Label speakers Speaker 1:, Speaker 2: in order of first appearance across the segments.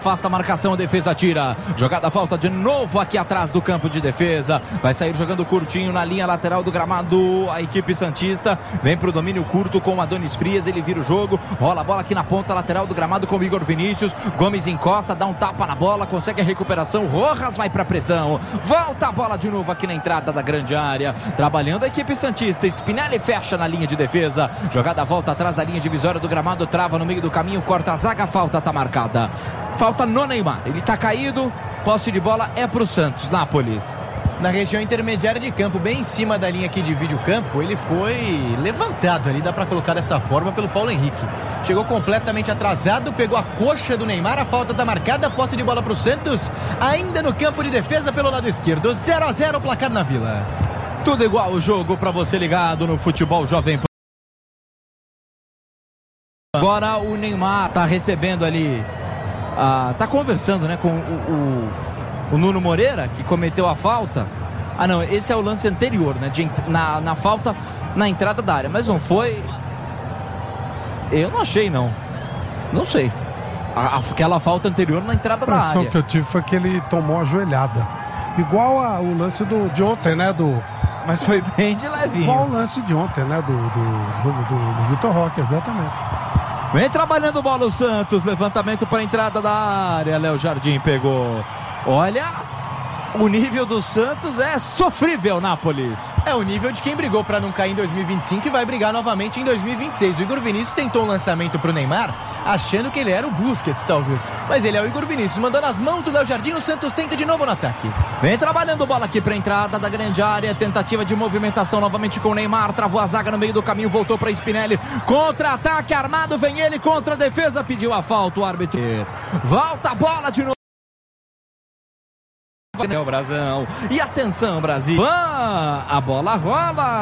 Speaker 1: Afasta a marcação, a defesa tira. Jogada falta de novo aqui atrás do campo de defesa. Vai sair jogando curtinho na linha lateral do gramado. A equipe santista vem pro domínio curto com o Adonis Frias. Ele vira o jogo. Rola a bola aqui na ponta lateral do gramado com o Igor Vinícius. Gomes encosta, dá um tapa na bola. Consegue a recuperação. Rojas vai pra pressão. Volta a bola de novo aqui na entrada da grande área. Trabalhando a equipe santista. Spinelli fecha na linha de defesa. Jogada volta atrás da linha divisória do gramado. Trava no meio do caminho. Corta a zaga. Falta tá marcada. Falta no Neymar, ele tá caído, posse de bola é pro Santos, Nápoles.
Speaker 2: Na região intermediária de campo, bem em cima da linha que divide o campo, ele foi levantado ali, dá pra colocar dessa forma, pelo Paulo Henrique. Chegou completamente atrasado, pegou a coxa do Neymar, a falta tá marcada, posse de bola pro Santos, ainda no campo de defesa pelo lado esquerdo, 0-0 o placar na Vila.
Speaker 1: Tudo igual o jogo pra você ligado no Futebol Jovem Pan. Agora o Neymar tá recebendo ali... tá conversando, né, com o Nuno Moreira, que cometeu a falta. Não, esse é o lance anterior, né, na falta na entrada da área, mas não foi. Eu não achei, não sei. Aquela falta anterior na entrada da área. A impressão
Speaker 3: que eu tive foi que ele tomou a joelhada, igual o lance de ontem, né,
Speaker 1: mas foi bem de levinho.
Speaker 3: Igual o lance de ontem, né, do jogo do Vitor Roque, exatamente.
Speaker 1: Vem trabalhando bola o Santos, levantamento para a entrada da área, Léo Jardim pegou. Olha, o nível do Santos é sofrível, Nápoles.
Speaker 2: É o nível de quem brigou para não cair em 2025 e vai brigar novamente em 2026. O Igor Vinícius tentou um lançamento pro Neymar, achando que ele era o Busquets, talvez. Mas ele é o Igor Vinícius, mandou nas mãos do Léo Jardim, o Santos tenta de novo no ataque.
Speaker 1: Vem trabalhando bola aqui para a entrada da grande área, tentativa de movimentação novamente com o Neymar, travou a zaga no meio do caminho, voltou para Spinelli, contra-ataque armado, vem ele contra a defesa, pediu a falta, o árbitro. Volta a bola de novo. O Brasão. E atenção, Brasil. A bola rola.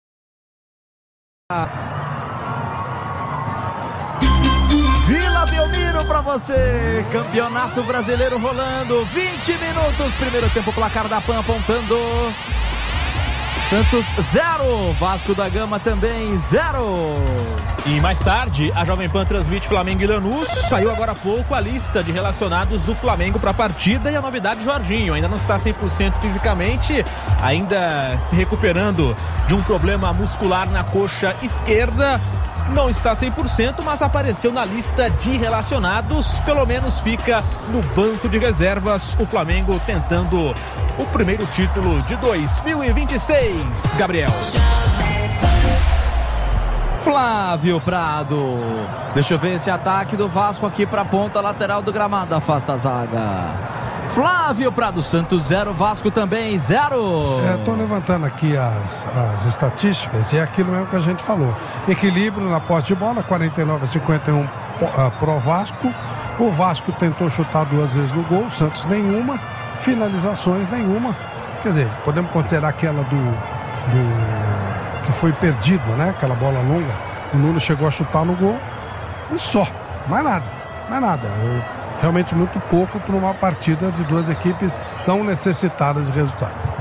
Speaker 1: Vila Belmiro pra você. Campeonato Brasileiro rolando. 20 minutos. Primeiro tempo, placar da PAN apontando. Santos 0, Vasco da Gama também 0.
Speaker 4: E mais tarde, a Jovem Pan transmite Flamengo e Lanús. Saiu agora há pouco a lista de relacionados do Flamengo para a partida e a novidade, Jorginho, ainda não está 100% fisicamente, ainda se recuperando de um problema muscular na coxa esquerda. Não está 100%, mas apareceu na lista de relacionados. Pelo menos fica no banco de reservas. O Flamengo tentando o primeiro título de 2026. Gabriel.
Speaker 1: Flávio Prado. Deixa eu ver esse ataque do Vasco aqui para a ponta lateral do gramado. Afasta a zaga. Flávio Prado, Santos 0, Vasco também 0.
Speaker 3: Estou levantando aqui as estatísticas e é aquilo mesmo que a gente falou. Equilíbrio na posse de bola, 49-51 pro Vasco. O Vasco tentou chutar 2 vezes no gol, o Santos nenhuma. Finalizações nenhuma. Quer dizer, podemos considerar aquela que foi perdida, né? Aquela bola longa. O Nuno chegou a chutar no gol e só. Mais nada. Realmente muito pouco para uma partida de duas equipes tão necessitadas de resultado.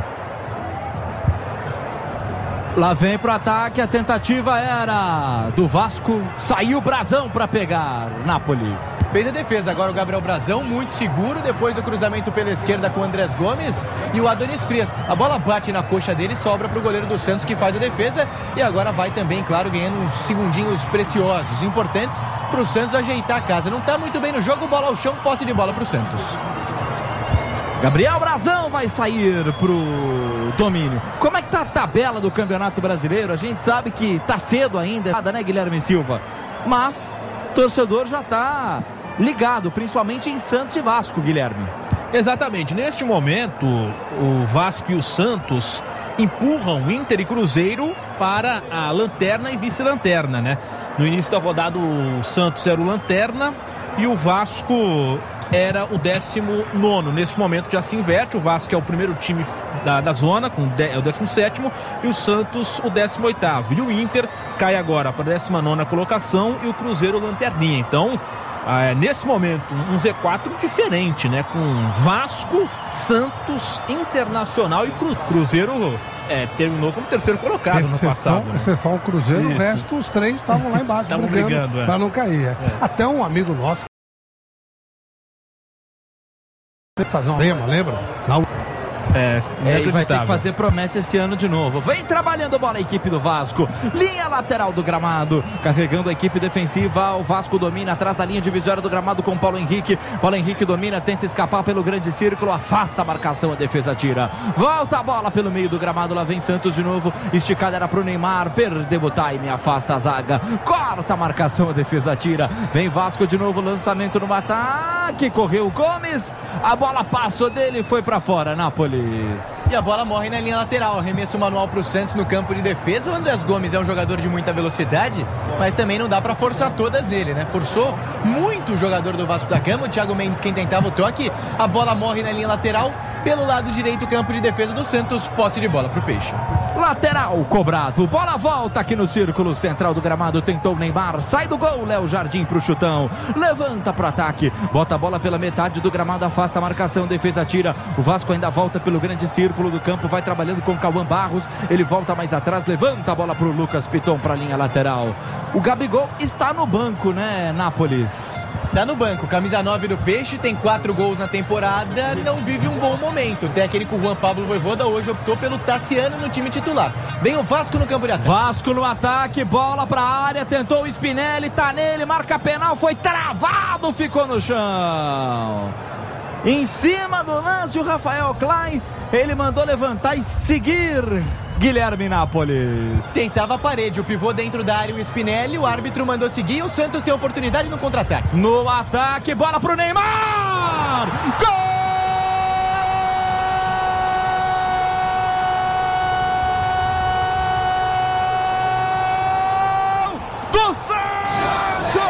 Speaker 1: Lá vem pro ataque, a tentativa era do Vasco, saiu o Brasão para pegar Nápoles.
Speaker 2: Fez a defesa, agora o Gabriel Brasão, muito seguro, depois do cruzamento pela esquerda com o Andrés Gomes e o Adonis Frias. A bola bate na coxa dele, sobra pro goleiro do Santos que faz a defesa e agora vai também, claro, ganhando uns segundinhos preciosos, importantes pro Santos ajeitar a casa. Não tá muito bem no jogo, bola ao chão, posse de bola pro Santos.
Speaker 1: Gabriel Brasão vai sair pro domínio. Como é que tá a tabela do Campeonato Brasileiro? A gente sabe que tá cedo ainda, né, Guilherme Silva? Mas o torcedor já tá ligado, principalmente em Santos e Vasco, Guilherme.
Speaker 4: Exatamente. Neste momento, o Vasco e o Santos empurram Inter e Cruzeiro para a lanterna e vice-lanterna, né? No início da rodada, o Santos era o lanterna e o Vasco era o 19º. Neste momento já se inverte. O Vasco é o primeiro time da zona, é o 17º, e o Santos o 18º. E o Inter cai agora para a 19ª colocação e o Cruzeiro lanterninha. Então, nesse momento, um Z4 diferente, né? Com Vasco, Santos, Internacional e Cruzeiro. Terminou como terceiro colocado no passado.
Speaker 3: Exceção o Cruzeiro, o resto, os 3 estavam lá embaixo brigando para não cair. Até um amigo nosso tem que fazer uma lembra?
Speaker 1: E vai ter que fazer promessa esse ano de novo. Vem trabalhando bola a equipe do Vasco. Linha lateral do gramado, carregando a equipe defensiva. O Vasco domina atrás da linha divisória do gramado com Paulo Henrique. Paulo Henrique domina, tenta escapar pelo grande círculo, afasta a marcação, a defesa tira. Volta a bola pelo meio do gramado, lá vem Santos de novo. Esticada era pro Neymar, perdeu o time, afasta a zaga. Corta a marcação, a defesa tira. Vem Vasco de novo, lançamento no ataque. Correu o Gomes, a bola passou dele e foi pra fora, Nápoles.
Speaker 2: E a bola morre na linha lateral, arremesso manual pro Santos no campo de defesa. O Andrés Gomes é um jogador de muita velocidade, mas também não dá pra forçar todas nele, né? Forçou muito o jogador do Vasco da Gama, o Thiago Mendes quem tentava o toque. A bola morre na linha lateral, pelo lado direito, campo de defesa do Santos, posse de bola pro Peixe.
Speaker 1: Lateral cobrado, bola volta aqui no círculo central do gramado, tentou o Neymar, sai do gol, Léo Jardim pro chutão, levanta pro ataque, bota a bola pela metade do gramado, afasta a marcação, defesa tira. O Vasco ainda volta pelo grande círculo do campo, vai trabalhando com Cauã Barros, ele volta mais atrás, levanta a bola pro Lucas Piton pra linha lateral. O Gabigol está no banco, né, Nápoles?
Speaker 2: Tá no banco, camisa 9 do Peixe, tem 4 gols na temporada, não vive um bom momento. O técnico Juan Pablo Vojvoda hoje optou pelo Tassiano no time titular. Vem o Vasco no campo de ataque.
Speaker 1: Vasco no ataque, bola pra área, tentou o Spinelli, tá nele, marca penal, foi travado, ficou no chão. Em cima do lance, o Rafael Klein, ele mandou levantar e seguir. Guilherme Nápoles
Speaker 2: tentava a parede, o pivô dentro da área, o Spinelli, o árbitro mandou seguir e o Santos tem oportunidade no contra-ataque.
Speaker 1: No ataque, bola pro Neymar! Gol! Do Santos!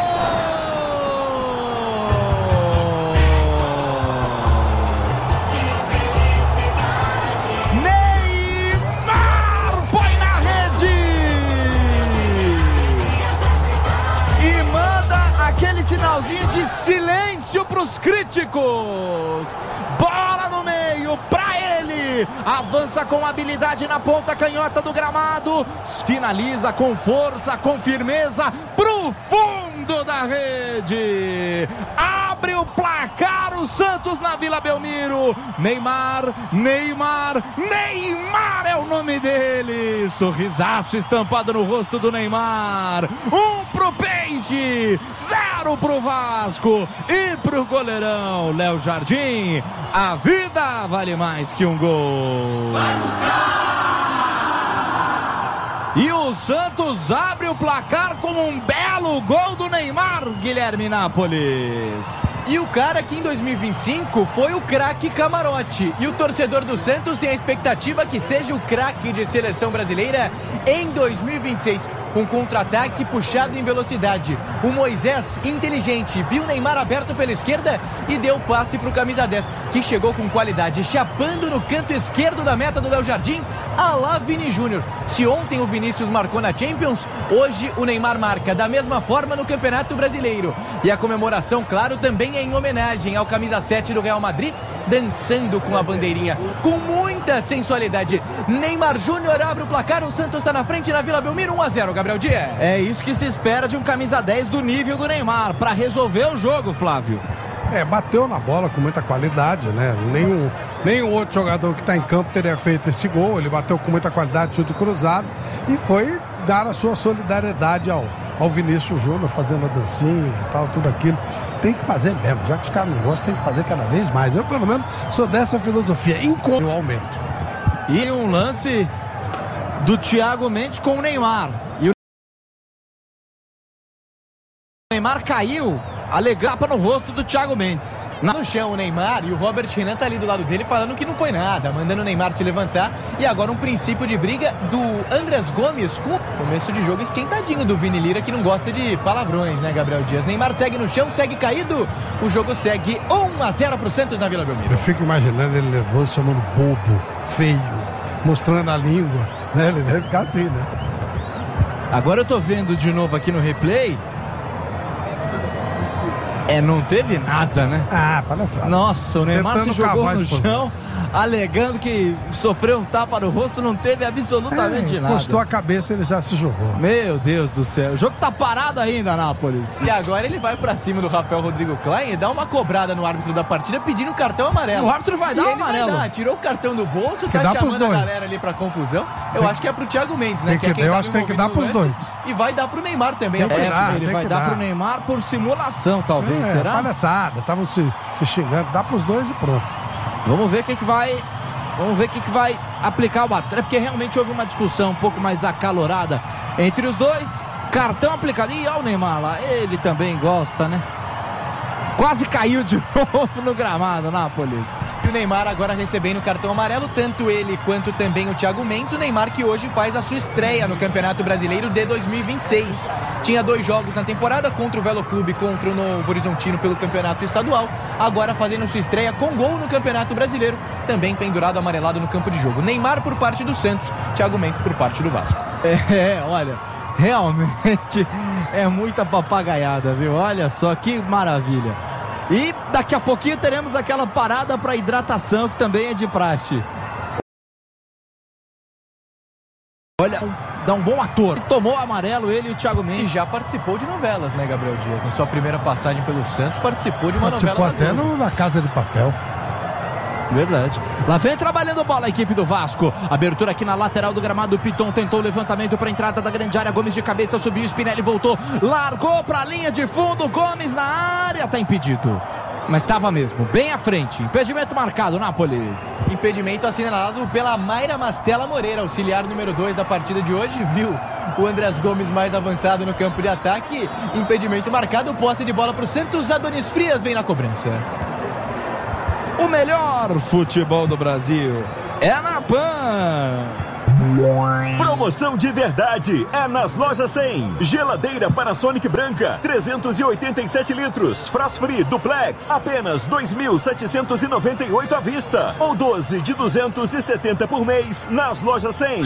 Speaker 1: Aquele sinalzinho de silêncio para os críticos. Bola no meio para ele. Avança com habilidade na ponta canhota do gramado. Finaliza com força, com firmeza pro fundo da rede. Abre o placar o Santos na Vila Belmiro. Neymar é o nome dele. Sorrisaço estampado no rosto do Neymar. 1 pro Peixe, 0 pro Vasco e pro goleirão Léo Jardim. A vida vale mais que um gol. E o Santos abre o placar com um belo gol do Neymar, Guilherme Nápoles.
Speaker 2: E o cara que em 2025 foi o craque Camarote. E o torcedor do Santos tem a expectativa que seja o craque de seleção brasileira em 2026. Um contra-ataque puxado em velocidade. O Moisés, inteligente, viu o Neymar aberto pela esquerda e deu o passe para o camisa 10, que chegou com qualidade, chapando no canto esquerdo da meta do Léo Jardim, a lá Vini Júnior. Se ontem o Vinícius marcou na Champions, hoje o Neymar marca da mesma forma no Campeonato Brasileiro. E a comemoração, claro, também é em homenagem ao camisa 7 do Real Madrid, dançando com a bandeirinha, com muita sensualidade. Neymar Júnior abre o placar, o Santos está na frente na Vila Belmiro, 1-0, Gabriel Dias.
Speaker 1: É isso que se espera de um camisa 10 do nível do Neymar, para resolver o jogo, Flávio.
Speaker 3: Bateu na bola com muita qualidade, né? Nenhum outro jogador que está em campo teria feito esse gol. Ele bateu com muita qualidade, chute cruzado, e foi dar a sua solidariedade ao Vinícius Júnior, fazendo a dancinha e tal, tudo aquilo. Tem que fazer mesmo, já que os caras não gostam, tem que fazer cada vez mais. Eu, pelo menos, sou dessa filosofia, enquanto o aumento.
Speaker 1: E um lance do Thiago Mendes com o Neymar. E o Neymar caiu, alegapa no rosto do Thiago Mendes.
Speaker 2: No chão o Neymar, e o Robert Renan tá ali do lado dele falando que não foi nada, mandando o Neymar se levantar. E agora um princípio de briga do Andrés Gomes com começo de jogo esquentadinho do Vini Lira, que não gosta de palavrões, né, Gabriel Dias? Neymar segue no chão, segue caído, o jogo segue 1-0 pro Santos na Vila Belmiro.
Speaker 3: Eu fico imaginando ele nervoso, chamando bobo, feio, mostrando a língua, né? Ele deve ficar assim, né?
Speaker 1: Agora eu tô vendo de novo aqui no replay. Não teve nada, né?
Speaker 3: Palhaçada.
Speaker 1: Nossa, o Neymar
Speaker 3: Tentando
Speaker 1: se jogou
Speaker 3: cavar
Speaker 1: no
Speaker 3: de posição.
Speaker 1: chão, alegando que sofreu um tapa no rosto, não teve absolutamente nada.
Speaker 3: Encostou a cabeça, ele já se jogou.
Speaker 1: Meu Deus do céu, o jogo tá parado ainda, Nápoles.
Speaker 2: E agora ele vai pra cima do Rafael Rodrigo Klein e dá uma cobrada no árbitro da partida pedindo cartão amarelo.
Speaker 1: O árbitro vai dar o amarelo.
Speaker 2: Tirou o cartão do bolso,
Speaker 3: Que
Speaker 2: tá
Speaker 3: dá pros
Speaker 2: chamando a
Speaker 3: dois.
Speaker 2: galera ali pra confusão. Eu acho que é pro Thiago Mendes, né?
Speaker 3: Eu acho que tem que dar pros dois.
Speaker 2: E vai dar pro Neymar também.
Speaker 3: Tem que dar,
Speaker 1: ele
Speaker 3: tem
Speaker 1: vai
Speaker 3: que
Speaker 1: dar
Speaker 3: dar.
Speaker 1: pro Neymar por simulação, talvez, será?
Speaker 3: Palhaçada, estavam se xingando, dá pros dois e pronto.
Speaker 1: Vamos ver o que vai aplicar o árbitro. É porque realmente houve uma discussão um pouco mais acalorada entre os dois. Cartão aplicado. E olha o Neymar lá, ele também gosta, né? Quase caiu de novo no gramado, Nápoles.
Speaker 2: E o Neymar agora recebendo cartão amarelo, tanto ele quanto também o Thiago Mendes. O Neymar que hoje faz a sua estreia no Campeonato Brasileiro de 2026. Tinha 2 jogos na temporada, contra o Velo Clube e contra o Novo Horizontino pelo Campeonato Estadual. Agora fazendo sua estreia com gol no Campeonato Brasileiro, também pendurado amarelado no campo de jogo. Neymar por parte do Santos, Thiago Mendes por parte do Vasco.
Speaker 1: Olha, realmente é muita papagaiada, viu? Olha só que maravilha. E daqui a pouquinho teremos aquela parada para hidratação que também é de praxe. Olha, dá um bom ator. Tomou amarelo ele e o Thiago Mendes.
Speaker 2: E já participou de novelas, né, Gabriel Dias? Na sua primeira passagem pelo Santos, participou de uma novela.
Speaker 3: Participou até na Casa de Papel.
Speaker 1: Verdade. Lá vem trabalhando bola a equipe do Vasco. Abertura aqui na lateral do gramado. Piton tentou o levantamento para a entrada da grande área. Gomes de cabeça subiu. Spinelli voltou. Largou para a linha de fundo. Gomes na área. Está impedido. Mas estava mesmo. Bem à frente. Impedimento marcado, Nápoles.
Speaker 2: Impedimento assinalado pela Mayra Mastella Moreira, auxiliar número 2 da partida de hoje. Viu o Andrés Gomes mais avançado no campo de ataque. Impedimento marcado. Posse de bola para o Santos. Adonis Frias vem na cobrança.
Speaker 1: O melhor futebol do Brasil é na PAN.
Speaker 5: Promoção de verdade é nas Lojas 100. Geladeira Panasonic branca, 387 litros. Frost Free Duplex, apenas 2.798 à vista. Ou 12 de 270 por mês nas Lojas 100.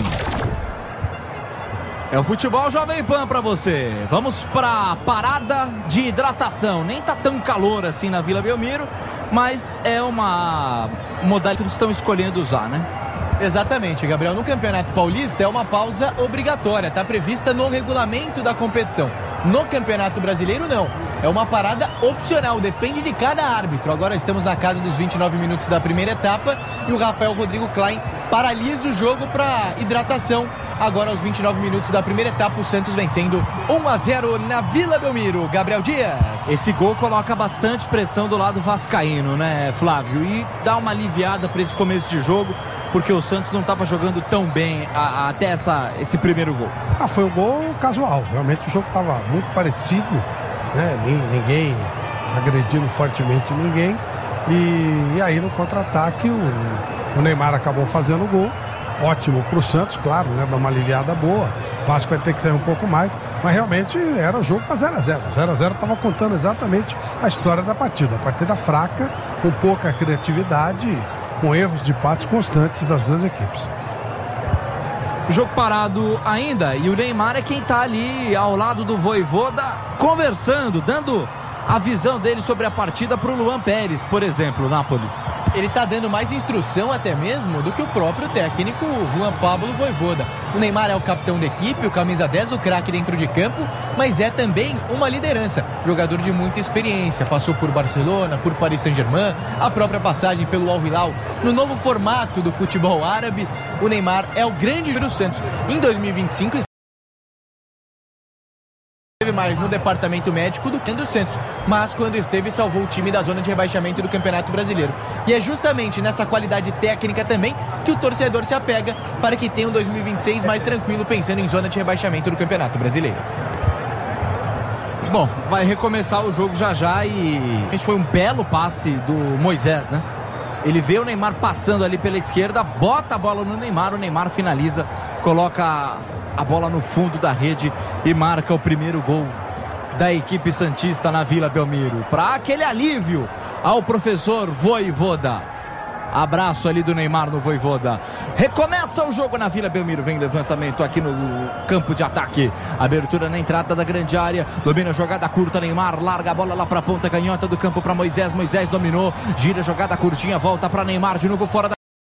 Speaker 1: É o futebol Jovem Pan pra você. Vamos pra parada de hidratação. Nem tá tão calor assim na Vila Belmiro, mas é uma modalidade que eles estão escolhendo usar, né?
Speaker 2: Exatamente, Gabriel. No Campeonato Paulista é uma pausa obrigatória, está prevista no regulamento da competição. No Campeonato Brasileiro não, é uma parada opcional, depende de cada árbitro. Agora estamos na casa dos 29 minutos da primeira etapa e o Rafael Rodrigo Klein paralisa o jogo para hidratação. Agora aos 29 minutos da primeira etapa, o Santos vencendo 1-0 na Vila Belmiro. Gabriel Dias.
Speaker 1: Esse gol coloca bastante pressão do lado vascaíno, né, Flávio? E dá uma aliviada para esse começo de jogo, porque o Santos não estava jogando tão bem até esse primeiro gol.
Speaker 3: Foi um gol casual. Realmente o jogo estava muito parecido, né? Ninguém agredindo fortemente ninguém. E aí no contra-ataque o Neymar acabou fazendo o gol. Ótimo para o Santos, claro, né? Dá uma aliviada boa. O Vasco vai ter que sair um pouco mais, mas realmente era o jogo para 0-0. 0-0 estava contando exatamente a história da partida. A partida fraca, com pouca criatividade, com erros de passes constantes das duas equipes.
Speaker 1: Jogo parado ainda, e o Neymar é quem está ali ao lado do Vojvoda, conversando, dando a visão dele sobre a partida para o Luan Pérez, por exemplo, Nápoles.
Speaker 2: Ele está dando mais instrução até mesmo do que o próprio técnico Juan Pablo Vojvoda. O Neymar é o capitão da equipe, o camisa 10, o craque dentro de campo, mas é também uma liderança. Jogador de muita experiência, passou por Barcelona, por Paris Saint-Germain, a própria passagem pelo Al Hilal. No novo formato do futebol árabe, o Neymar é o grande do Santos. Em 2025... mais no departamento médico do que do Santos, mas quando esteve salvou o time da zona de rebaixamento do Campeonato Brasileiro. E é justamente nessa qualidade técnica também que o torcedor se apega para que tenha um 2026 mais tranquilo, pensando em zona de rebaixamento do Campeonato Brasileiro.
Speaker 1: Bom, vai recomeçar o jogo já e foi um belo passe do Moisés, né? Ele vê o Neymar passando ali pela esquerda, bota a bola no Neymar, o Neymar finaliza, coloca a bola no fundo da rede e marca o primeiro gol da equipe santista na Vila Belmiro. Para aquele alívio ao professor Vojvoda. Abraço ali do Neymar no Vojvoda. Recomeça o jogo na Vila Belmiro. Vem levantamento aqui no campo de ataque. Abertura na entrada da grande área. Domina a jogada curta. Neymar larga a bola lá para a ponta canhota do campo para Moisés. Moisés dominou. Gira a jogada curtinha. Volta para Neymar de novo fora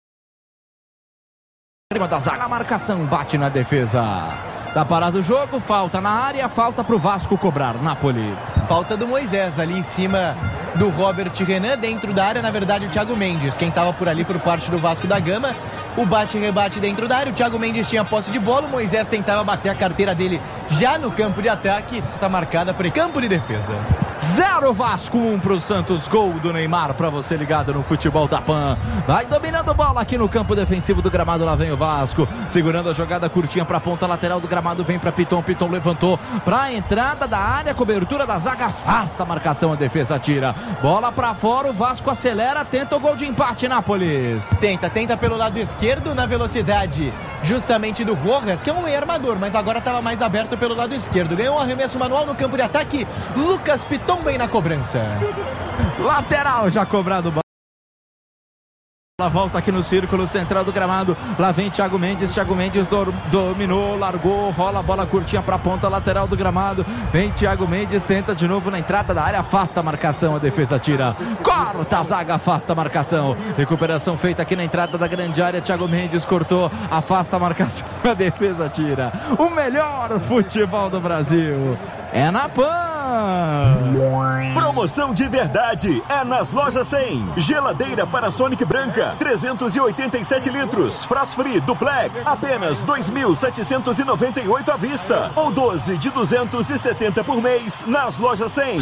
Speaker 1: da zaga. A marcação bate na defesa. Tá parado o jogo, falta na área, falta pro Vasco cobrar. Nápoles.
Speaker 2: Falta do Moisés ali em cima do Robert Renan, dentro da área, na verdade o Thiago Mendes, quem tava por ali por parte do Vasco da Gama. O bate-rebate dentro da área, o Thiago Mendes tinha posse de bola, o Moisés tentava bater a carteira dele já no campo de ataque. Tá marcada por campo de defesa.
Speaker 1: 0 Vasco, 1 pro Santos. Gol do Neymar pra você ligado no futebol da PAN. Vai dominando bola aqui no campo defensivo do gramado. Lá vem o Vasco, segurando a jogada curtinha pra ponta lateral do gramado. Vem pra Piton, Piton levantou pra entrada da área, cobertura da zaga, afasta a marcação, a defesa tira. Bola pra fora, o Vasco acelera, tenta o gol de empate, Nápoles.
Speaker 2: Tenta pelo lado esquerdo, na velocidade justamente do Rojas, que é um meio armador, mas agora estava mais aberto pelo lado esquerdo. Ganhou um arremesso manual no campo de ataque. Lucas Piton bem na cobrança.
Speaker 1: Lateral já cobrado. Ela volta aqui no círculo central do gramado. Lá vem Thiago Mendes. Thiago Mendes dominou, largou, rola a bola curtinha para a ponta lateral do gramado. Vem Thiago Mendes, tenta de novo na entrada da área, afasta a marcação, a defesa tira. Corta a zaga, afasta a marcação. Recuperação feita aqui na entrada da grande área. Thiago Mendes cortou, afasta a marcação, a defesa tira. O melhor futebol do Brasil é na PAN.
Speaker 5: Promoção de verdade é nas Lojas 100. Geladeira Panasonic branca, 387 litros, Frost Free Duplex, apenas 2.798 à vista, ou 12 de 270 por mês nas Lojas 100.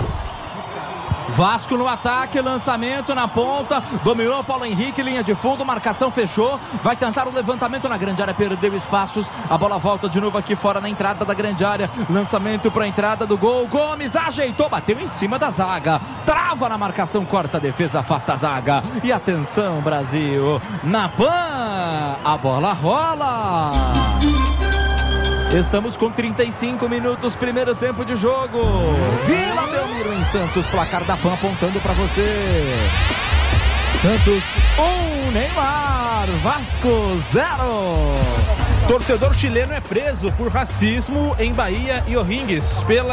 Speaker 1: Vasco no ataque, lançamento na ponta, dominou Paulo Henrique, linha de fundo, marcação fechou, vai tentar o levantamento na grande área, perdeu espaços, a bola volta de novo aqui fora na entrada da grande área, lançamento para a entrada do gol, Gomes ajeitou, bateu em cima da zaga, trava na marcação, corta a defesa, afasta a zaga, e atenção Brasil, na PAN, a bola rola! Estamos com 35 minutos, primeiro tempo de jogo. Vila Belmiro em Santos, placar da PAN apontando para você. Santos 1, Neymar, Vasco 0.
Speaker 4: Torcedor chileno é preso por racismo em Bahia e O'Higgins pela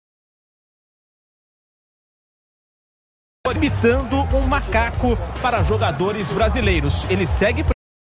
Speaker 4: imitando um macaco para jogadores brasileiros. Ele segue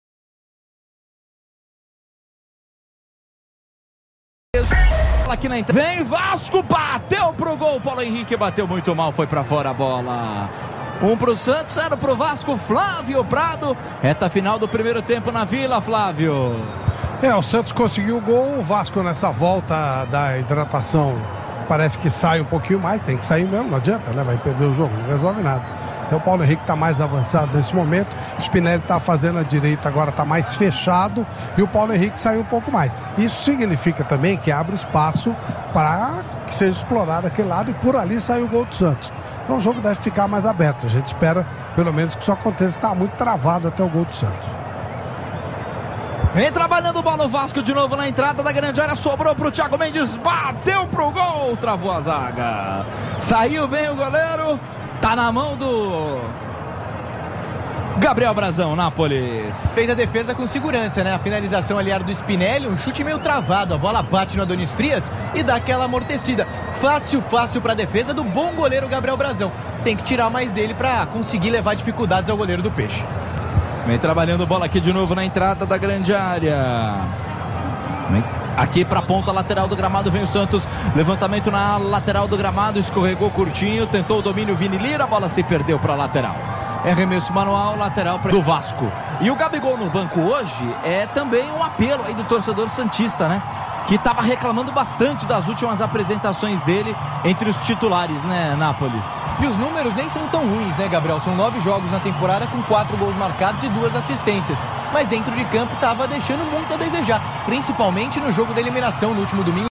Speaker 1: aqui na entrada. Vem Vasco, bateu pro gol. Paulo Henrique bateu muito mal, foi pra fora a bola. 1 pro Santos, 0 pro Vasco. Flávio Prado, reta final do primeiro tempo na Vila, Flávio.
Speaker 3: O Santos conseguiu o gol. O Vasco nessa volta da hidratação parece que sai um pouquinho mais. Tem que sair mesmo, não adianta, né? Vai perder o jogo, não resolve nada. Então o Paulo Henrique está mais avançado nesse momento. Spinelli está fazendo a direita, agora está mais fechado. E o Paulo Henrique saiu um pouco mais. Isso significa também que abre espaço para que seja explorado aquele lado. E por ali sai o gol do Santos. Então o jogo deve ficar mais aberto. A gente espera pelo menos que isso aconteça. Está muito travado até o gol do Santos.
Speaker 1: Vem trabalhando bola o Vasco de novo na entrada da grande área. Sobrou pro Thiago Mendes. Bateu pro gol. Travou a zaga. Saiu bem o goleiro. Tá na mão do Gabriel Brazão, Nápoles.
Speaker 2: Fez a defesa com segurança, né? A finalização ali era do Spinelli, um chute meio travado. A bola bate no Adonis Frias e dá aquela amortecida. Fácil pra defesa do bom goleiro Gabriel Brazão. Tem que tirar mais dele pra conseguir levar dificuldades ao goleiro do Peixe.
Speaker 1: Vem trabalhando bola aqui de novo na entrada da grande área. Aqui para a ponta lateral do gramado vem o Santos, levantamento na lateral do gramado, escorregou curtinho, tentou o domínio Vini Lira, a bola se perdeu para a lateral. É arremesso manual, lateral do Vasco. E o Gabigol no banco hoje é também um apelo aí do torcedor santista, né? Que estava reclamando bastante das últimas apresentações dele entre os titulares, né, Nápoles?
Speaker 2: E os números nem são tão ruins, né, Gabriel? São 9 jogos na temporada com 4 gols marcados e 2 assistências. Mas dentro de campo estava deixando muito a desejar, principalmente no jogo da eliminação no último domingo.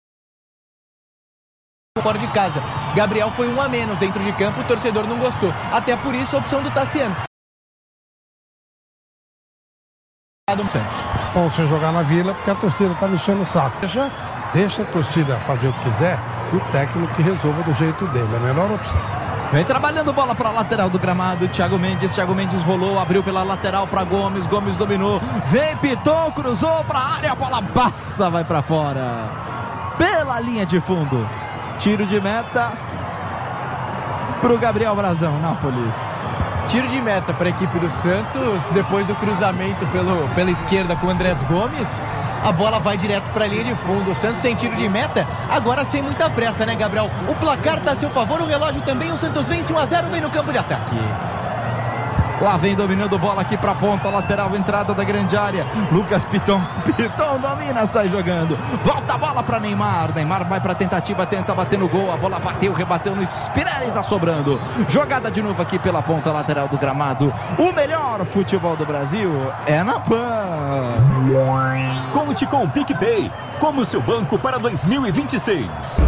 Speaker 2: Fora de casa. Gabriel foi 1 a menos dentro de campo, o torcedor não gostou. Até por isso a opção do Tassiano. Santos.
Speaker 3: Bom você jogar na Vila porque a torcida tá mexendo o saco. Deixa a torcida fazer o que quiser e o técnico que resolva do jeito dele. É a melhor opção.
Speaker 1: Vem trabalhando bola para a lateral do gramado. Thiago Mendes rolou, abriu pela lateral para Gomes dominou. Vem, pitou, cruzou para a área, a bola passa, vai para fora. Pela linha de fundo. Tiro de meta para o Gabriel Brazão, Nápoles.
Speaker 2: Tiro de meta para a equipe do Santos, depois do cruzamento pela esquerda com o Andrés Gomes. A bola vai direto para a linha de fundo. O Santos sem tiro de meta, agora sem muita pressa, né, Gabriel? O placar está a seu favor, o relógio também. O Santos vence 1-0, vem no campo de ataque.
Speaker 1: Lá vem dominando bola aqui para a ponta lateral, entrada da grande área. Lucas Piton domina, sai jogando. Volta a bola para Neymar. Neymar vai para a tentativa, tenta bater no gol. A bola bateu, rebateu no Spinelli, está sobrando. Jogada de novo aqui pela ponta lateral do gramado. O melhor futebol do Brasil é na PAN.
Speaker 5: Conte com o PicPay como seu banco para 2026.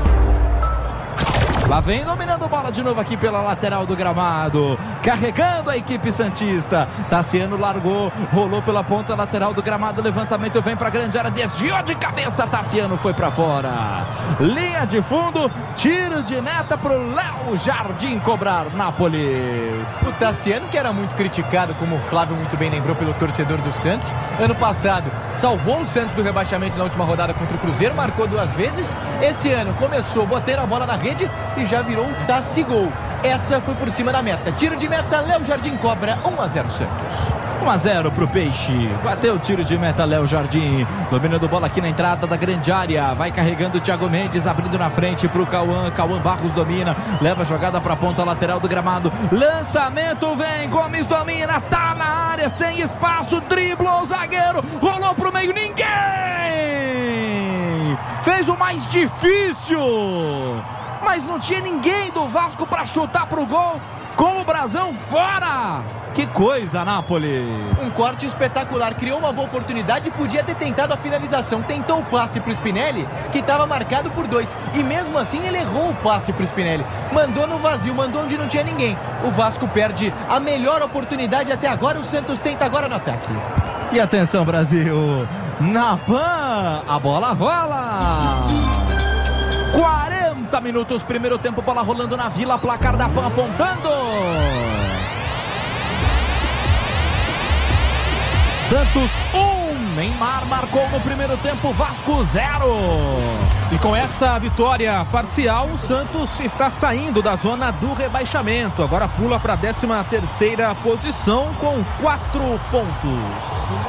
Speaker 1: Lá vem dominando bola de novo aqui pela lateral do gramado, carregando a equipe santista. Tassiano largou, rolou pela ponta lateral do gramado, levantamento vem para a grande área, desviou de cabeça, Tassiano foi para fora. Linha de fundo, tiro de meta para o Léo Jardim cobrar, Nápoles.
Speaker 2: O Tassiano, que era muito criticado, como o Flávio muito bem lembrou, pelo torcedor do Santos, ano passado salvou o Santos do rebaixamento na última rodada contra o Cruzeiro, marcou 2 vezes. Esse ano começou botando a bola na rede e já virou Tassigol. Essa foi por cima da meta. Tiro de meta, Léo Jardim cobra. 1-0 Santos.
Speaker 1: 1-0 pro Peixe. Bateu o tiro de meta, Léo Jardim. Dominando bola aqui na entrada da grande área. Vai carregando o Thiago Mendes, abrindo na frente pro Cauã. Cauã Barros domina. Leva a jogada pra ponta lateral do gramado. Lançamento vem. Gomes domina. Tá na área, sem espaço. Driblou o zagueiro. Rolou pro meio. Ninguém fez o mais difícil. Mas não tinha ninguém do Vasco para chutar pro gol, com o Brazão fora. Que coisa, Nápoles.
Speaker 2: Um corte espetacular, criou uma boa oportunidade e podia ter tentado a finalização. Tentou o passe pro Spinelli, que estava marcado por 2, e mesmo assim ele errou o passe pro Spinelli. Mandou no vazio, mandou onde não tinha ninguém. O Vasco perde a melhor oportunidade até agora. O Santos tenta agora no ataque.
Speaker 1: E atenção, Brasil, na PAN, a bola rola. 40 minutos, primeiro tempo, bola rolando na Vila, placar da PAN apontando. Santos 1, Neymar marcou no primeiro tempo, Vasco 0.
Speaker 4: E com essa vitória parcial, o Santos está saindo da zona do rebaixamento. Agora pula para a 13ª posição com 4 pontos.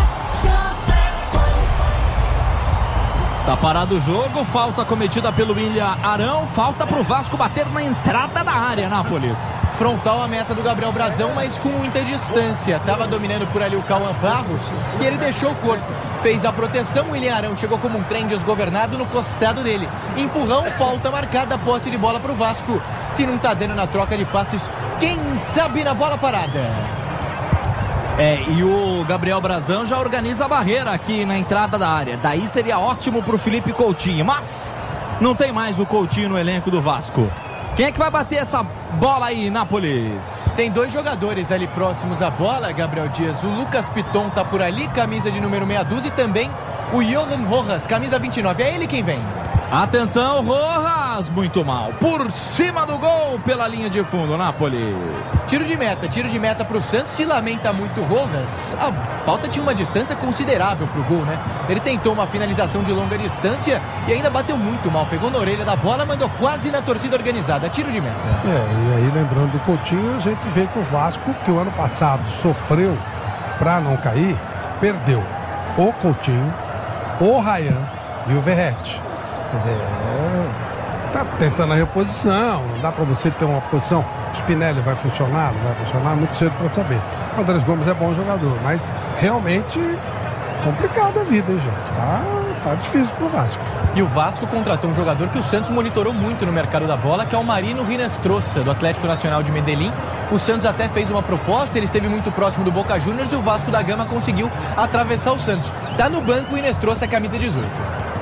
Speaker 1: Tá parado o jogo, falta cometida pelo William Arão, falta pro Vasco bater na entrada da área, Nápoles.
Speaker 2: Frontal a meta do Gabriel Brazão, mas com muita distância. Tava dominando por ali o Cauã Barros e ele deixou o corpo. Fez a proteção, o William Arão chegou como um trem desgovernado no costado dele. Empurrão, falta marcada, posse de bola pro Vasco. Se não tá dando na troca de passes, quem sabe na bola parada.
Speaker 1: E o Gabriel Brazão já organiza a barreira aqui na entrada da área. Daí seria ótimo pro Felipe Coutinho, mas não tem mais o Coutinho no elenco do Vasco. Quem é que vai bater essa bola aí, Nápoles?
Speaker 2: Tem 2 jogadores ali próximos à bola, Gabriel Dias. O Lucas Piton tá por ali, camisa de número meia dúzia, e também o Johan Rojas, camisa 29. É ele quem vem.
Speaker 1: Atenção, Rojas, muito mal. Por cima do gol, pela linha de fundo, Nápoles.
Speaker 2: Tiro de meta pro Santos. Se lamenta muito Rojas. A falta tinha uma distância considerável pro gol, né? Ele tentou uma finalização de longa distância e ainda bateu muito mal. Pegou na orelha da bola, mandou quase na torcida organizada. Tiro de meta.
Speaker 3: E aí, lembrando do Coutinho, a gente vê que o Vasco, que o ano passado sofreu pra não cair, perdeu o Coutinho, o Ryan e o Verratti. Quer dizer, tá tentando a reposição, não dá pra você ter uma posição. Spinelli vai funcionar, não vai funcionar, muito cedo pra saber. O Andrés Gomes é bom jogador, mas realmente complicada a vida, hein, gente? Tá difícil pro Vasco.
Speaker 2: E o Vasco contratou um jogador que o Santos monitorou muito no mercado da bola, que é o Marino Rinestrosa, do Atlético Nacional de Medellín. O Santos até fez uma proposta, ele esteve muito próximo do Boca Juniors e o Vasco da Gama conseguiu atravessar o Santos. Tá no banco o Rinestrosa, camisa 18.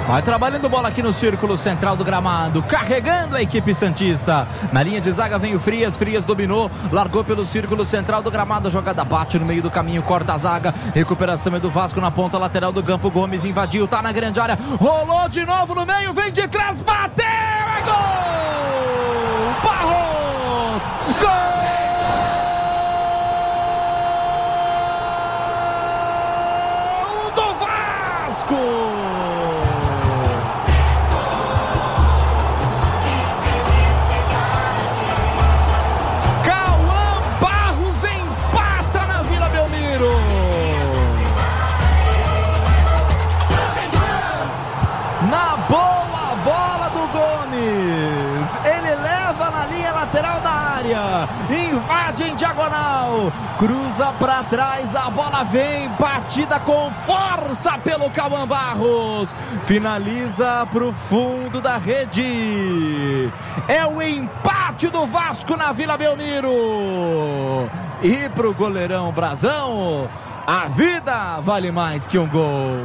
Speaker 1: Vai trabalhando bola aqui no círculo central do gramado, carregando a equipe santista. Na linha de zaga vem o Frias dominou, largou pelo círculo central do gramado, a jogada bate no meio do caminho, corta a zaga, recuperação é do Vasco na ponta lateral do campo, Gomes invadiu, tá na grande área, rolou de novo no meio, vem de trás, bateu, é gol! Barros! Gol! Invade em diagonal, cruza para trás, a bola vem, batida com força pelo Cauã Barros, finaliza pro fundo da rede. É o empate do Vasco na Vila Belmiro. E pro goleirão Brazão, a vida vale mais que um gol.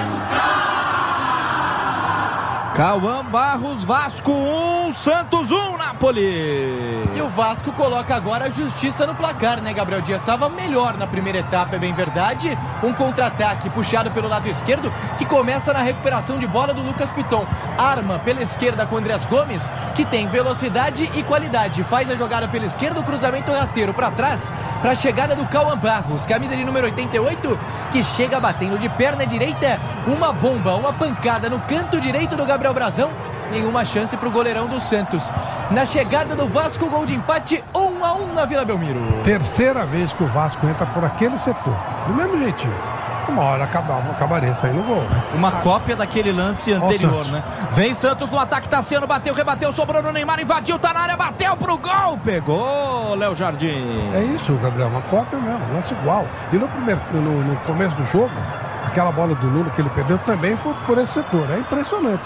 Speaker 1: Cauã Barros, Vasco 1, Santos 1, Napoli.
Speaker 2: E o Vasco coloca agora a justiça no placar, né, Gabriel Dias? Estava melhor na primeira etapa, é bem verdade. Um contra-ataque puxado pelo lado esquerdo, que começa na recuperação de bola do Lucas Piton. Arma pela esquerda com o Andrés Gomes, que tem velocidade e qualidade. Faz a jogada pela esquerda, o cruzamento rasteiro para trás, para a chegada do Cauã Barros, camisa de número 88, que chega batendo de perna direita. Uma bomba, uma pancada no canto direito do Gabriel Brazão, nenhuma chance para o goleirão do Santos. Na chegada do Vasco, gol de empate 1-1 na Vila Belmiro.
Speaker 3: Terceira vez que o Vasco entra por aquele setor, do mesmo jeitinho. Uma hora acabaria saindo o gol, né?
Speaker 1: Uma cópia daquele lance anterior, né? Vem Santos no ataque, Tassiano bateu, rebateu, sobrou no Neymar, invadiu, tá na área, bateu pro gol, pegou Léo Jardim.
Speaker 3: É isso, Gabriel, uma cópia mesmo, lance igual. E no começo do jogo, aquela bola do Nuno que ele perdeu também foi por esse setor. É impressionante.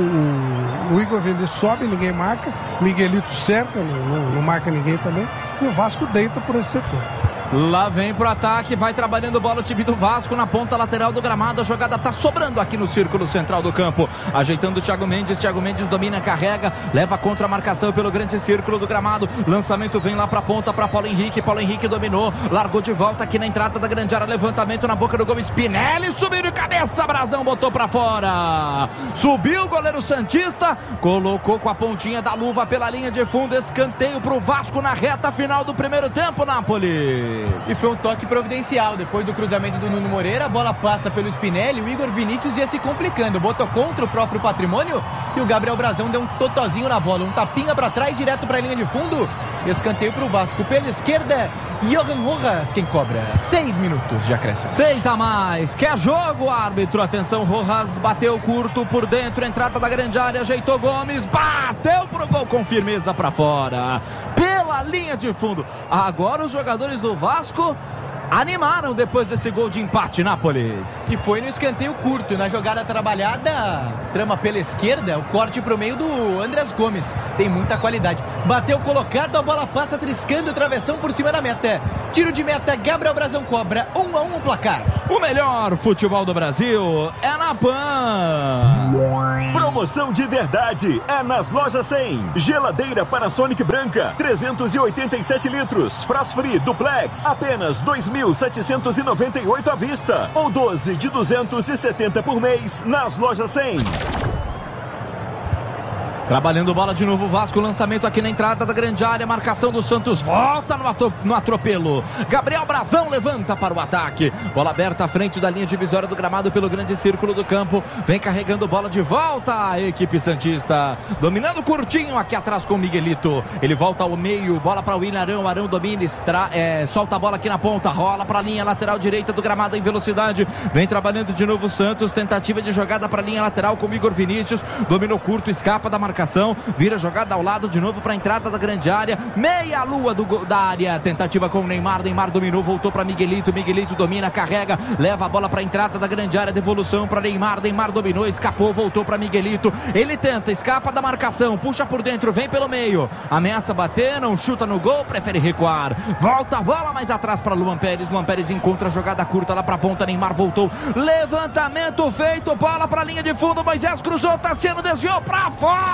Speaker 3: O Igor Vinícius sobe, ninguém marca. Miguelito cerca, não marca ninguém também. E o Vasco deita por esse setor.
Speaker 1: Lá vem pro ataque, vai trabalhando bola o time do Vasco na ponta lateral do gramado, a jogada tá sobrando aqui no círculo central do campo, ajeitando o Thiago Mendes domina, carrega, leva contra a marcação pelo grande círculo do gramado, lançamento vem lá pra ponta pra Paulo Henrique dominou, largou de volta aqui na entrada da grande área, levantamento na boca do Gomes, Spinelli subiu de cabeça, Brazão botou pra fora, subiu o goleiro santista, colocou com a pontinha da luva pela linha de fundo, escanteio pro Vasco na reta final do primeiro tempo, Napoli.
Speaker 2: E foi um toque providencial. Depois do cruzamento do Nuno Moreira, a bola passa pelo Spinelli, o Igor Vinícius ia se complicando, botou contra o próprio patrimônio e o Gabriel Brazão deu um totozinho na bola, um tapinha pra trás, direto pra linha de fundo. Escanteio pro Vasco pela esquerda, Johan Rojas quem cobra. 6 minutos de acréscimo.
Speaker 1: 6 a mais, quer jogo, árbitro, atenção, Rojas bateu curto por dentro, entrada da grande área, ajeitou Gomes, bateu pro gol com firmeza pra fora, pela linha de fundo. Agora os jogadores do Vasco animaram depois desse gol de empate, Nápoles.
Speaker 2: E foi no escanteio curto, na jogada trabalhada, trama pela esquerda, o corte pro meio do Andrés Gomes, tem muita qualidade, bateu colocado, a bola passa triscando, travessão por cima da meta, tiro de meta, Gabriel Brazão cobra, 1-1 o placar.
Speaker 1: O melhor futebol do Brasil é na PAN.
Speaker 5: Promoção de verdade é nas lojas 100. Geladeira Panasonic branca, 387 litros, frost free duplex, apenas 2.798 à vista, ou 12 de 270 por mês nas lojas 100.
Speaker 1: Trabalhando bola de novo, Vasco, lançamento aqui na entrada da grande área, marcação do Santos, volta no atropelo, Gabriel Brazão levanta para o ataque, bola aberta à frente da linha divisória do gramado pelo grande círculo do campo, vem carregando bola de volta a equipe santista, dominando curtinho aqui atrás com o Miguelito, ele volta ao meio, bola para o William Arão domina, solta a bola aqui na ponta, rola para a linha lateral direita do gramado em velocidade, vem trabalhando de novo o Santos, tentativa de jogada para a linha lateral com o Igor Vinícius, dominou curto, escapa da marcação marcação, vira jogada ao lado de novo para a entrada da grande área, meia lua da área, tentativa com o Neymar dominou, voltou para Miguelito domina, carrega, leva a bola para a entrada da grande área, devolução para Neymar dominou, escapou, voltou para Miguelito, ele tenta, escapa da marcação, puxa por dentro, vem pelo meio, ameaça bater, não chuta no gol, prefere recuar, volta a bola mais atrás para Luan Pérez encontra a jogada curta lá para a ponta, Neymar voltou, levantamento feito, bola para a linha de fundo, Moisés cruzou, Tassiano desviou para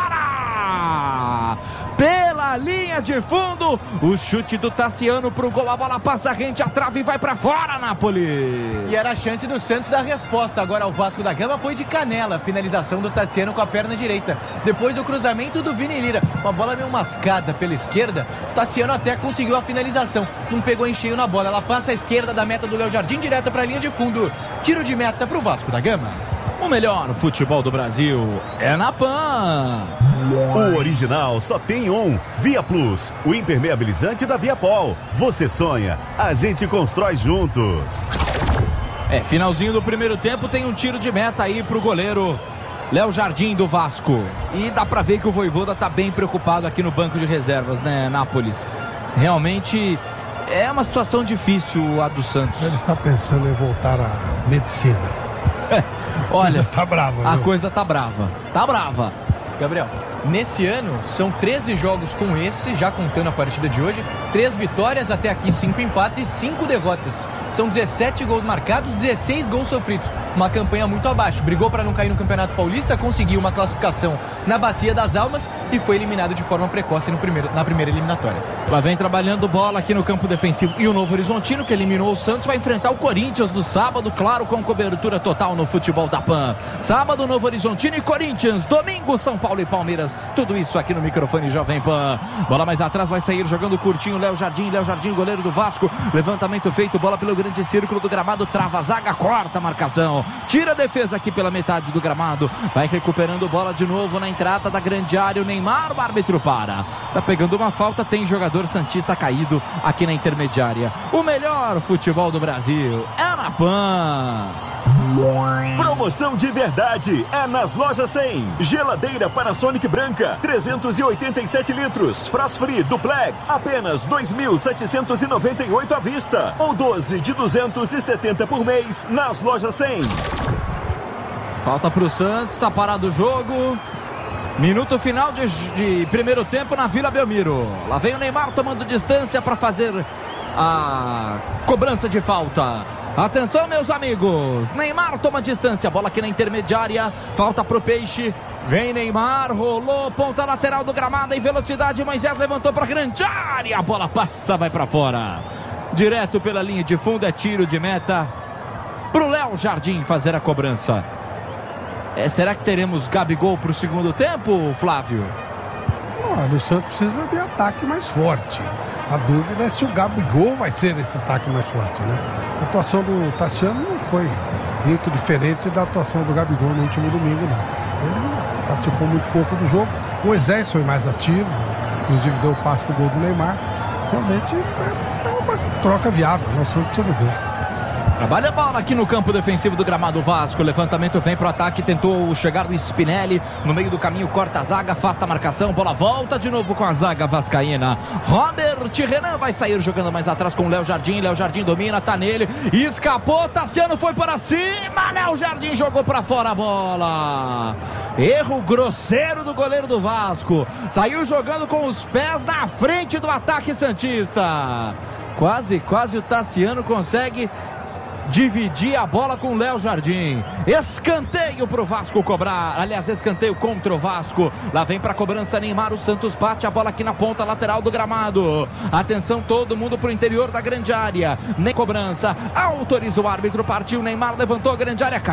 Speaker 1: fora, pela linha de fundo, o chute do Tassiano pro gol, a bola passa rente a trave e vai pra fora, Nápoles.
Speaker 2: E era a chance do Santos dar resposta agora ao Vasco da Gama, foi de canela, finalização do Tassiano com a perna direita, depois do cruzamento do Vini Lira, uma bola meio mascada pela esquerda, o Tassiano até conseguiu a finalização, não pegou em cheio na bola, ela passa à esquerda da meta do Léo Jardim, direto pra linha de fundo, tiro de meta pro Vasco da Gama.
Speaker 1: O melhor futebol do Brasil é na PAN.
Speaker 5: O original só tem um. Via Plus, o impermeabilizante da Viapol. Você sonha, a gente constrói juntos.
Speaker 1: Finalzinho do primeiro tempo, tem um tiro de meta aí pro goleiro Léo Jardim do Vasco. E dá pra ver que o Vojvoda tá bem preocupado aqui no banco de reservas, né, Nápoles? Realmente é uma situação difícil a do Santos.
Speaker 3: Ele está pensando em voltar à medicina.
Speaker 1: Olha,
Speaker 3: tá brava,
Speaker 1: a coisa tá brava. Tá brava.
Speaker 2: Gabriel, nesse ano são 13 jogos com esse, já contando a partida de hoje, 3 vitórias até aqui, 5 empates e 5 derrotas. São 17 gols marcados, 16 gols sofridos. Uma campanha muito abaixo. Brigou para não cair no Campeonato Paulista, conseguiu uma classificação na Bacia das Almas e foi eliminado de forma precoce na primeira eliminatória.
Speaker 1: Lá vem trabalhando bola aqui no campo defensivo. E o Novo Horizontino, que eliminou o Santos, vai enfrentar o Corinthians no sábado, claro, com cobertura total no futebol da PAN. Sábado, Novo Horizontino e Corinthians. Domingo, São Paulo e Palmeiras. Tudo isso aqui no microfone Jovem Pan. Bola mais atrás, vai sair jogando curtinho Léo Jardim, goleiro do Vasco. Levantamento feito, bola pelo grande círculo do gramado, trava a zaga, corta a marcação. Tira a defesa aqui pela metade do gramado. Vai recuperando bola de novo na entrada da grande área. O Neymar, o árbitro para. Tá pegando uma falta, tem jogador santista caído aqui na intermediária. O melhor futebol do Brasil é na PAN.
Speaker 5: Promoção de verdade é nas Lojas 100. Geladeira Panasonic branca, 387 litros. Frost-free duplex, apenas 2.798 à vista. Ou 12 de 270 por mês nas Lojas 100.
Speaker 1: Falta pro Santos, tá parado o jogo. Minuto final de primeiro tempo na Vila Belmiro. Lá vem o Neymar tomando distância para fazer a cobrança de falta. Atenção, meus amigos, Neymar toma distância, bola aqui na intermediária, falta pro Peixe, vem Neymar, rolou, ponta lateral do gramado em velocidade, Moisés levantou pra grande área, a bola passa, vai pra fora, direto pela linha de fundo, é tiro de meta pro Léo Jardim fazer a cobrança. Será que teremos Gabigol pro segundo tempo, Flávio?
Speaker 3: Olha, o Santos precisa de ataque mais forte. A dúvida é se o Gabigol vai ser esse ataque mais forte, né? A atuação do Tassiano não foi muito diferente da atuação do Gabigol no último domingo, não. Ele participou muito pouco do jogo. O Moisés foi mais ativo, inclusive deu o passe pro gol do Neymar. Realmente é uma troca viável, o Santos precisa do gol.
Speaker 1: Trabalha a bola aqui no campo defensivo do gramado Vasco. Levantamento vem pro ataque, tentou chegar o Spinelli. No meio do caminho, corta a zaga, afasta a marcação. Bola volta de novo com a zaga vascaína. Robert Renan vai sair jogando mais atrás com o Léo Jardim. Léo Jardim domina, tá nele. Escapou, Tassiano foi para cima. Léo Jardim jogou para fora a bola. Erro grosseiro do goleiro do Vasco. Saiu jogando com os pés na frente do ataque santista. Quase o Tassiano consegue dividir a bola com o Léo Jardim. Escanteio pro Vasco cobrar. Aliás, escanteio contra o Vasco. Lá vem pra cobrança Neymar. O Santos bate a bola aqui na ponta lateral do gramado. Atenção, todo mundo pro interior da grande área. Nem cobrança. Autoriza o árbitro. Partiu. Neymar levantou a grande área.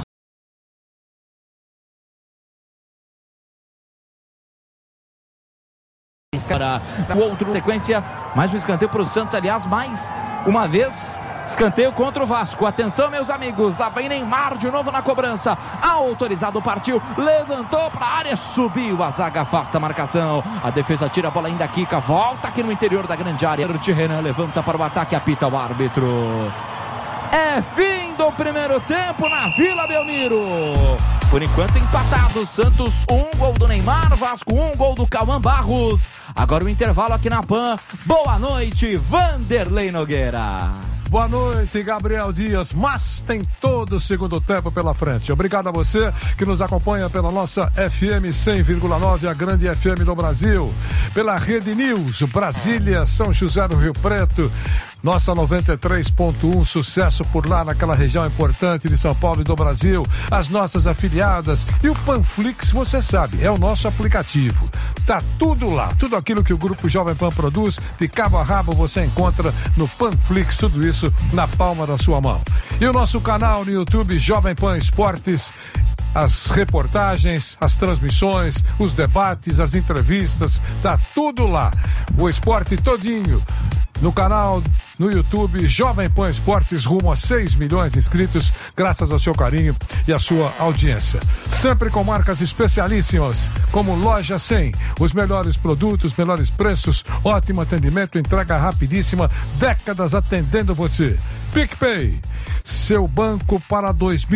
Speaker 1: O outro sequência. Mais um escanteio pro Santos. Aliás, mais uma vez. Escanteio contra o Vasco. Atenção, meus amigos. Lá vem Neymar de novo na cobrança. Autorizado, partiu. Levantou para a área. Subiu. A zaga afasta a marcação. A defesa tira a bola ainda. Kika volta aqui no interior da grande área. Renan levanta para o ataque. Apita o árbitro. É fim do primeiro tempo na Vila Belmiro. Por enquanto empatado, Santos 1, gol do Neymar, Vasco 1, gol do Cauã Barros. Agora o intervalo aqui na PAN. Boa noite, Vanderlei Nogueira.
Speaker 6: Boa noite, Gabriel Dias, mas tem todo o segundo tempo pela frente. Obrigado a você que nos acompanha pela nossa FM 100,9, a grande FM do Brasil, pela Rede News, Brasília, São José do Rio Preto, nossa 93.1, sucesso por lá naquela região importante de São Paulo e do Brasil, as nossas afiliadas e o Panflix, você sabe, é o nosso aplicativo. Tá tudo lá, tudo aquilo que o Grupo Jovem Pan produz, de cabo a rabo você encontra no Panflix, tudo isso na palma da sua mão. E o nosso canal no YouTube, Jovem Pan Esportes, as reportagens, as transmissões, os debates, as entrevistas, tá tudo lá. O esporte todinho no canal, no YouTube, Jovem Pan Esportes, rumo a 6 milhões de inscritos, graças ao seu carinho e à sua audiência. Sempre com marcas especialíssimas, como Loja 100, os melhores produtos, melhores preços, ótimo atendimento, entrega rapidíssima, décadas atendendo você. PicPay, seu banco para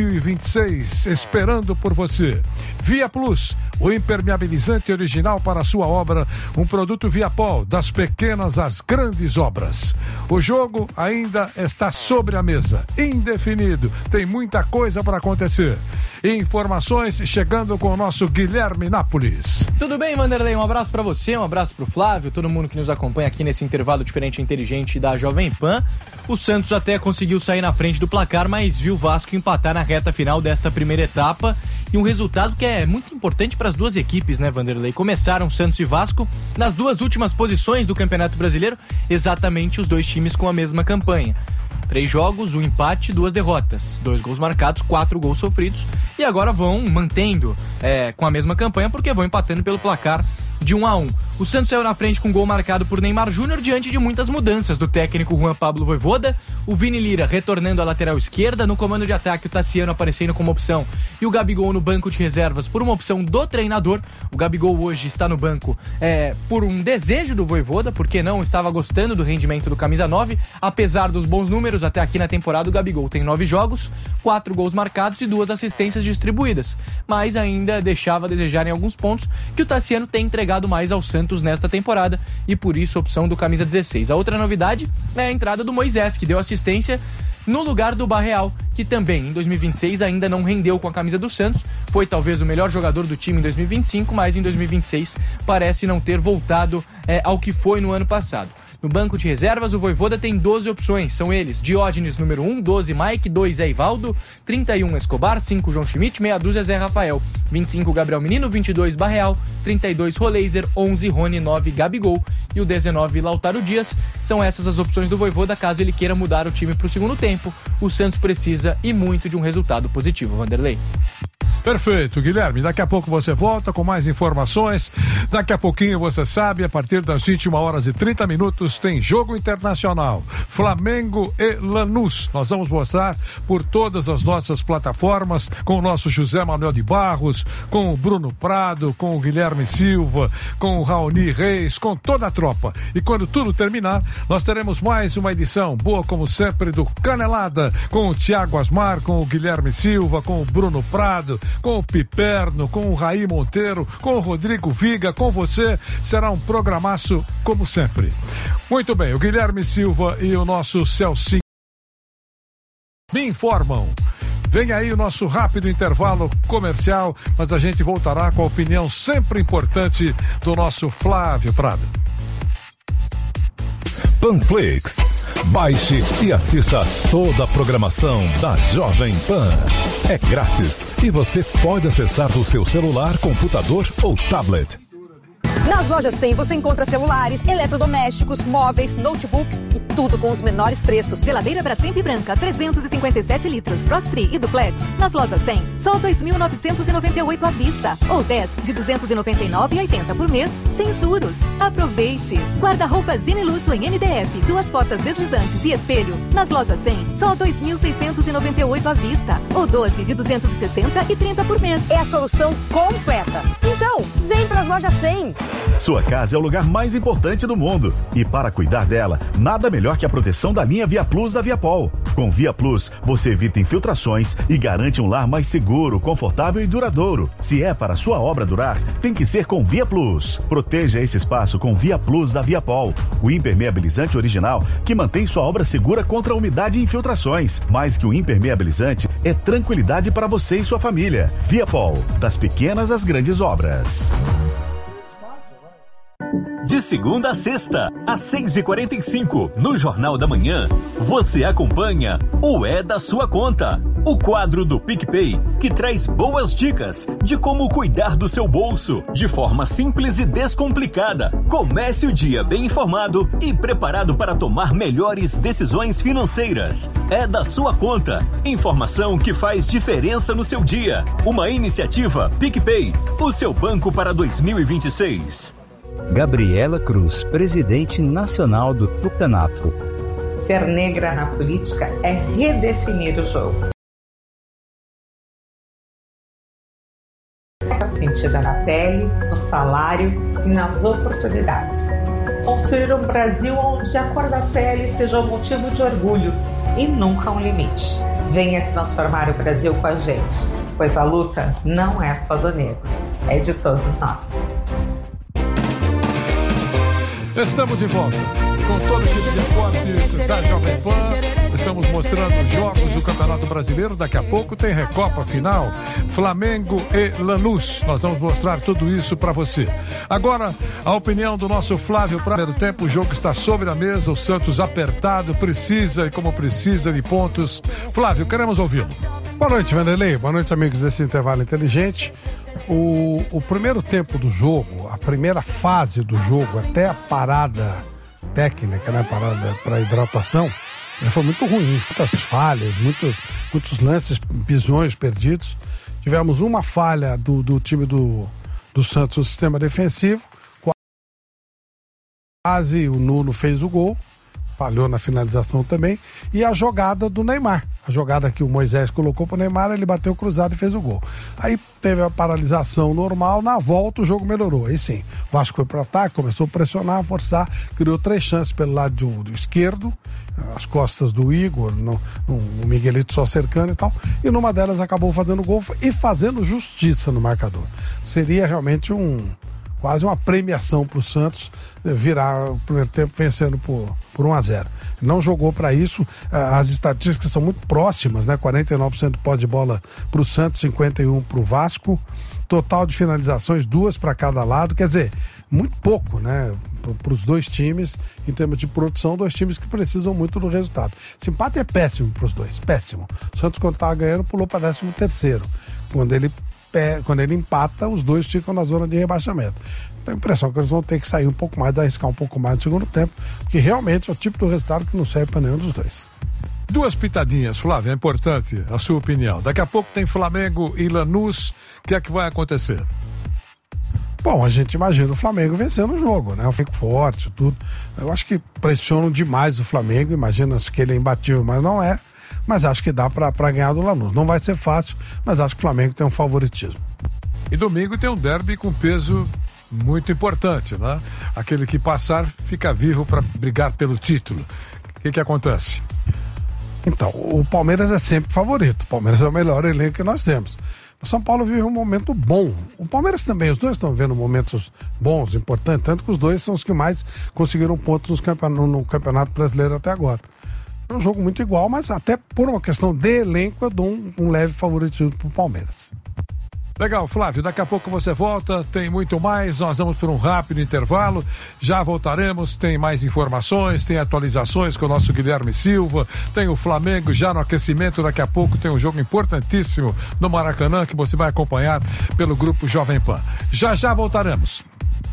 Speaker 6: 2026, esperando por você. Via Plus, o impermeabilizante original para a sua obra, um produto Viapol, das pequenas às grandes obras. O jogo ainda está sobre a mesa, indefinido, tem muita coisa para acontecer. Informações chegando com o nosso Guilherme Nápoles.
Speaker 2: Tudo bem, Vanderlei? Um abraço para você, um abraço pro Flávio, todo mundo que nos acompanha aqui nesse intervalo diferente e inteligente da Jovem Pan. O Santos até conseguiu sair na frente do placar, mas viu o Vasco empatar na reta final desta primeira etapa. E um resultado que é muito importante para as duas equipes, né, Vanderlei? Começaram Santos e Vasco nas duas últimas posições do Campeonato Brasileiro, exatamente os dois times com a mesma campanha. 3 jogos, 1 empate, 2 derrotas, 2 gols marcados, 4 gols sofridos, e agora vão mantendo com a mesma campanha, porque vão empatando pelo placar de 1-1. O Santos saiu na frente com gol marcado por Neymar Júnior diante de muitas mudanças do técnico Juan Pablo Vojvoda, o Vini Lira retornando à lateral esquerda, no comando de ataque o Tassiano aparecendo como opção e o Gabigol no banco de reservas por uma opção do treinador. O Gabigol hoje está no banco por um desejo do Vojvoda, porque não estava gostando do rendimento do camisa 9, apesar dos bons números até aqui na temporada. O Gabigol tem 9 jogos, 4 gols marcados e 2 assistências distribuídas, mas ainda deixava a desejar em alguns pontos que o Tassiano tem entregado mais ao Santos nesta temporada e por isso a opção do camisa 16. A outra novidade é a entrada do Moisés, que deu assistência no lugar do Barreal, que também em 2026 ainda não rendeu com a camisa do Santos, foi talvez o melhor jogador do time em 2025, mas em 2026 parece não ter voltado ao que foi no ano passado. No banco de reservas, o Vojvoda tem 12 opções. São eles: Diógenes, número 1, 12, Mike, 2, Zé Ivaldo, 31, Escobar, 5, João Schmidt, meia dúzia, Zé Rafael, 25, Gabriel Menino, 22, Barreal, 32, Roleiser, 11, Rony, 9, Gabigol e o 19, Lautaro Dias. São essas as opções do Vojvoda caso ele queira mudar o time para o segundo tempo. O Santos precisa e muito de um resultado positivo, Vanderlei.
Speaker 6: Perfeito, Guilherme. Daqui a pouco você volta com mais informações. Daqui a pouquinho você sabe, a partir das 21h30 tem jogo internacional. Flamengo e Lanús. Nós vamos mostrar por todas as nossas plataformas com o nosso José Manuel de Barros, com o Bruno Prado, com o Guilherme Silva, com o Raoni Reis, com toda a tropa. E quando tudo terminar, nós teremos mais uma edição boa, como sempre, do Canelada, com o Thiago Asmar, com o Guilherme Silva, com o Bruno Prado, com o Piperno, com o Raí Monteiro, com o Rodrigo Viga, com você. Será um programaço como sempre. Muito bem, o Guilherme Silva e o nosso Celcinho me informam. Vem aí o nosso rápido intervalo comercial, mas a gente voltará com a opinião sempre importante do nosso Flávio Prado.
Speaker 7: Panflix. Baixe e assista toda a programação da Jovem Pan. É grátis e você pode acessar do seu celular, computador ou tablet.
Speaker 8: Nas lojas 100 você encontra celulares, eletrodomésticos, móveis, notebook e tudo com os menores preços. Geladeira Brastemp branca, 357 litros, Frost Free e Duplex. Nas lojas 100, só 2.998 à vista. Ou 10 de 299,80 por mês, sem juros. Aproveite! Guarda-roupa Zine Luxo em MDF, 2 portas deslizantes e espelho. Nas lojas 100, só 2.698 à vista. Ou 12 de 260 e 30 por mês. É a solução completa. Então, Não, vem pras Lojas 100.
Speaker 5: Sua casa é o lugar mais importante do mundo. E para cuidar dela, nada melhor que a proteção da linha Via Plus da Viapol. Com Via Plus, você evita infiltrações e garante um lar mais seguro, confortável e duradouro. Se é para sua obra durar, tem que ser com Via Plus. Proteja esse espaço com Via Plus da Viapol, o impermeabilizante original que mantém sua obra segura contra a umidade e infiltrações. Mais que o impermeabilizante, é tranquilidade para você e sua família. Viapol, das pequenas às grandes obras. De segunda a sexta, às 6h45, no Jornal da Manhã, você acompanha o É da Sua Conta, o quadro do PicPay que traz boas dicas de como cuidar do seu bolso de forma simples e descomplicada. Comece o dia bem informado e preparado para tomar melhores decisões financeiras. É da Sua Conta, informação que faz diferença no seu dia. Uma iniciativa PicPay, o seu banco para 2026.
Speaker 9: Gabriela Cruz, presidente nacional do Tucanato.
Speaker 10: Ser negra na política é redefinir o jogo. É sentida na pele, no salário e nas oportunidades. Construir um Brasil onde a cor da pele seja um motivo de orgulho e nunca um limite. Venha transformar o Brasil com a gente, pois a luta não é só do negro, é de todos nós.
Speaker 6: Estamos de volta com todo o tipo de esportes da Jovem Pan. Estamos mostrando jogos do Campeonato Brasileiro. Daqui a pouco tem Recopa final, Flamengo e Lanús. Nós vamos mostrar tudo isso para você. Agora, a opinião do nosso Flávio. Para o primeiro tempo, o jogo está sobre a mesa. O Santos apertado, precisa e como precisa de pontos. Flávio, queremos ouvi-lo.
Speaker 3: Boa noite, Vanderlei. Boa noite, amigos desse intervalo inteligente. O primeiro tempo do jogo, a primeira fase do jogo, até a parada técnica, né, parada para hidratação, foi muito ruim. Muitas falhas, muitos lances, pisões perdidos. Tivemos uma falha do time do Santos no sistema defensivo. Quase o Nuno fez o gol. Falhou na finalização também. E a jogada do Neymar. A jogada que o Moisés colocou pro Neymar, ele bateu cruzado e fez o gol. Aí teve a paralisação normal, na volta o jogo melhorou. Aí sim, o Vasco foi pro ataque, começou a pressionar, a forçar, criou 3 chances pelo lado do esquerdo, as costas do Igor, o Miguelito só cercando e tal. E numa delas acabou fazendo gol e fazendo justiça no marcador. Seria realmente quase uma premiação para o Santos virar o primeiro tempo vencendo por 1-0. Não jogou para isso. As estatísticas são muito próximas, né? 49% de posse de bola para o Santos, 51% para o Vasco. Total de finalizações, 2 para cada lado. Quer dizer, muito pouco, né? Para os dois times, em termos de produção, 2 times que precisam muito do resultado. Esse empate é péssimo para os dois, péssimo. O Santos, quando estava ganhando, pulou para 13º. Quando ele empata, os dois ficam na zona de rebaixamento. Tenho a impressão que eles vão ter que sair um pouco mais, arriscar um pouco mais no segundo tempo, porque realmente é o tipo de resultado que não serve para nenhum dos dois.
Speaker 6: 2 pitadinhas, Flávio, é importante a sua opinião. Daqui a pouco tem Flamengo e Lanús. O que é que vai acontecer?
Speaker 3: Bom, a gente imagina o Flamengo vencendo o jogo, né? O Flamengo forte, tudo. Eu acho que pressionam demais o Flamengo, imagina que ele é imbatível, mas não é. Mas acho que dá para ganhar do Lanús. Não vai ser fácil, mas acho que o Flamengo tem um favoritismo.
Speaker 6: E domingo tem um derby com peso muito importante, né? Aquele que passar fica vivo para brigar pelo título. O que acontece?
Speaker 3: Então, o Palmeiras é sempre favorito. O Palmeiras é o melhor elenco que nós temos. O São Paulo vive um momento bom. O Palmeiras também, os dois estão vivendo momentos bons, importantes, tanto que os dois são os que mais conseguiram pontos no Campeonato Brasileiro até agora. É um jogo muito igual, mas até por uma questão de elenco eu dou um leve favoritismo para o Palmeiras.
Speaker 6: Legal, Flávio, daqui a pouco você volta, tem muito mais, nós vamos por um rápido intervalo, já voltaremos, tem mais informações, tem atualizações com o nosso Guilherme Silva, tem o Flamengo já no aquecimento, daqui a pouco tem um jogo importantíssimo no Maracanã que você vai acompanhar pelo grupo Jovem Pan. Já voltaremos.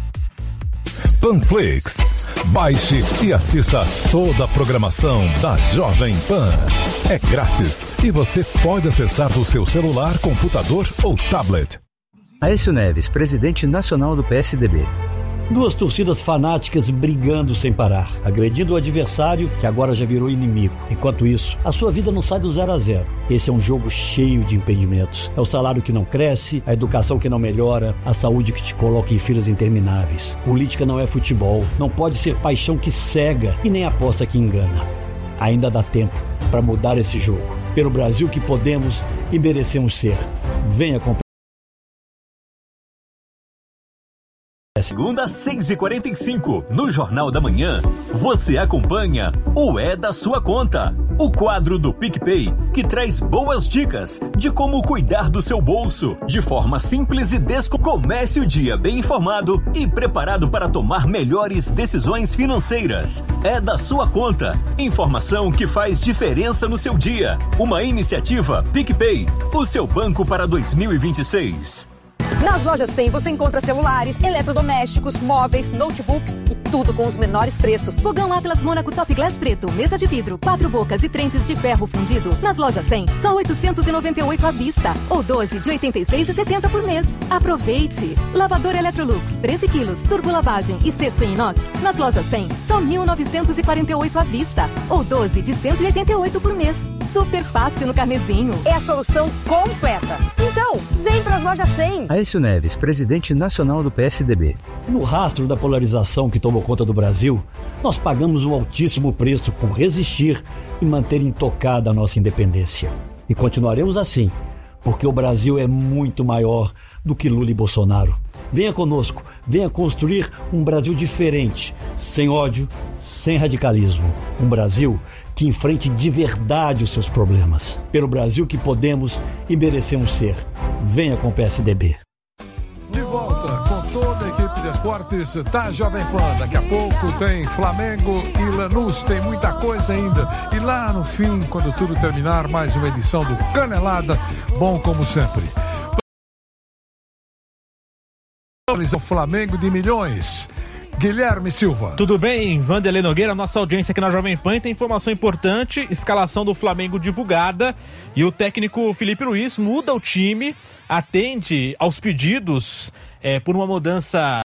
Speaker 7: Panflix. Baixe e assista toda a programação da Jovem Pan. É grátis e você pode acessar do seu celular, computador ou tablet.
Speaker 9: Aécio Neves, presidente nacional do PSDB.
Speaker 11: Duas torcidas fanáticas brigando sem parar, agredindo o adversário que agora já virou inimigo. Enquanto isso, a sua vida não sai do 0 a 0. Esse é um jogo cheio de impedimentos. É o salário que não cresce, a educação que não melhora, a saúde que te coloca em filas intermináveis. Política não é futebol, não pode ser paixão que cega e nem aposta que engana. Ainda dá tempo para mudar esse jogo. Pelo Brasil que podemos e merecemos ser. Venha comprar.
Speaker 5: Segunda, 6h45, no Jornal da Manhã, você acompanha o É da Sua Conta, o quadro do PicPay que traz boas dicas de como cuidar do seu bolso, de forma simples e Comece o dia bem informado e preparado para tomar melhores decisões financeiras. É da Sua Conta, informação que faz diferença no seu dia. Uma iniciativa PicPay, o seu banco para 2026.
Speaker 8: Nas lojas 100 você encontra celulares, eletrodomésticos, móveis, notebook e tudo com os menores preços. Fogão Atlas Mônaco Top Glass preto, mesa de vidro, 4 bocas e trempes de ferro fundido. Nas lojas 100, só 898 à vista ou 12 de 86,70 por mês. Aproveite! Lavador Electrolux, 13 quilos, turbolavagem e cesto em inox. Nas lojas 100, só 1.948 à vista ou 12 de 188 por mês. Super fácil no carnezinho. É a solução completa. Então, vem para as lojas 100.
Speaker 9: Aécio Neves, presidente nacional do PSDB.
Speaker 11: No rastro da polarização que tomou conta do Brasil, nós pagamos um altíssimo preço por resistir e manter intocada a nossa independência. E continuaremos assim, porque o Brasil é muito maior do que Lula e Bolsonaro. Venha conosco, venha construir um Brasil diferente, sem ódio, sem radicalismo. Um Brasil que enfrente de verdade os seus problemas. Pelo Brasil que podemos e merecemos ser. Venha com o PSDB.
Speaker 6: De volta com toda a equipe de esportes da Jovem Pan. Daqui a pouco tem Flamengo e Lanús, tem muita coisa ainda. E lá no fim, quando tudo terminar, mais uma edição do Canelada, bom como sempre. O Flamengo de milhões. Guilherme Silva.
Speaker 4: Tudo bem, Vanderlei Nogueira, nossa audiência aqui na Jovem Pan tem informação importante, escalação do Flamengo divulgada e o técnico Felipe Luiz muda o time, atende aos pedidos por uma mudança.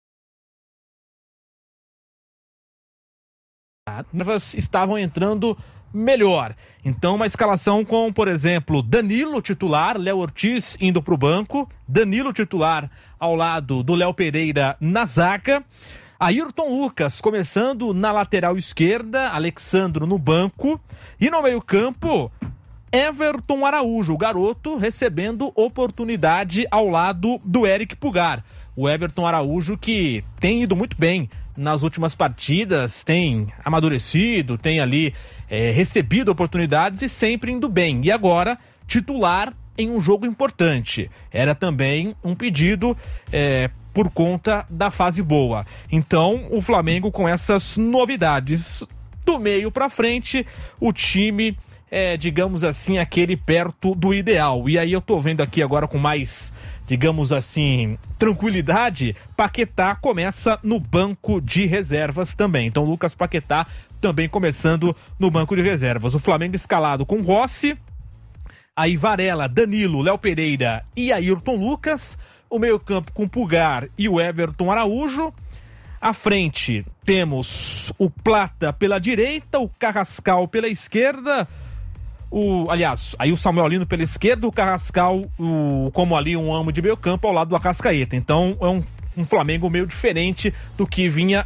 Speaker 4: As estavam entrando melhor. Então, uma escalação com, por exemplo, Danilo titular, Léo Ortiz indo para o banco, Danilo titular ao lado do Léo Pereira na zaga, Ayrton Lucas começando na lateral esquerda, Alexandro no banco e no meio-campo, Everton Araújo, o garoto recebendo oportunidade ao lado do Eric Pulgar. O Everton Araújo que tem ido muito bem nas últimas partidas, tem amadurecido, tem ali recebido oportunidades e sempre indo bem. E agora, titular em um jogo importante. Era também um pedido por conta da fase boa. Então, o Flamengo com essas novidades do meio para frente, o time digamos assim, aquele perto do ideal. E aí eu tô vendo aqui agora com mais, digamos assim, tranquilidade, Paquetá começa no banco de reservas também. Então, Lucas Paquetá também começando no banco de reservas. O Flamengo escalado com Rossi, aí Varela, Danilo, Léo Pereira e Ayrton Lucas. O meio-campo com Pulgar e o Everton Araújo. À frente temos o Plata pela direita, o Carrascal pela esquerda. Aí o Samuel Lino pela esquerda, o Carrascal como ali um amo de meio campo ao lado do Arrascaeta. Então é um Flamengo meio diferente do que vinha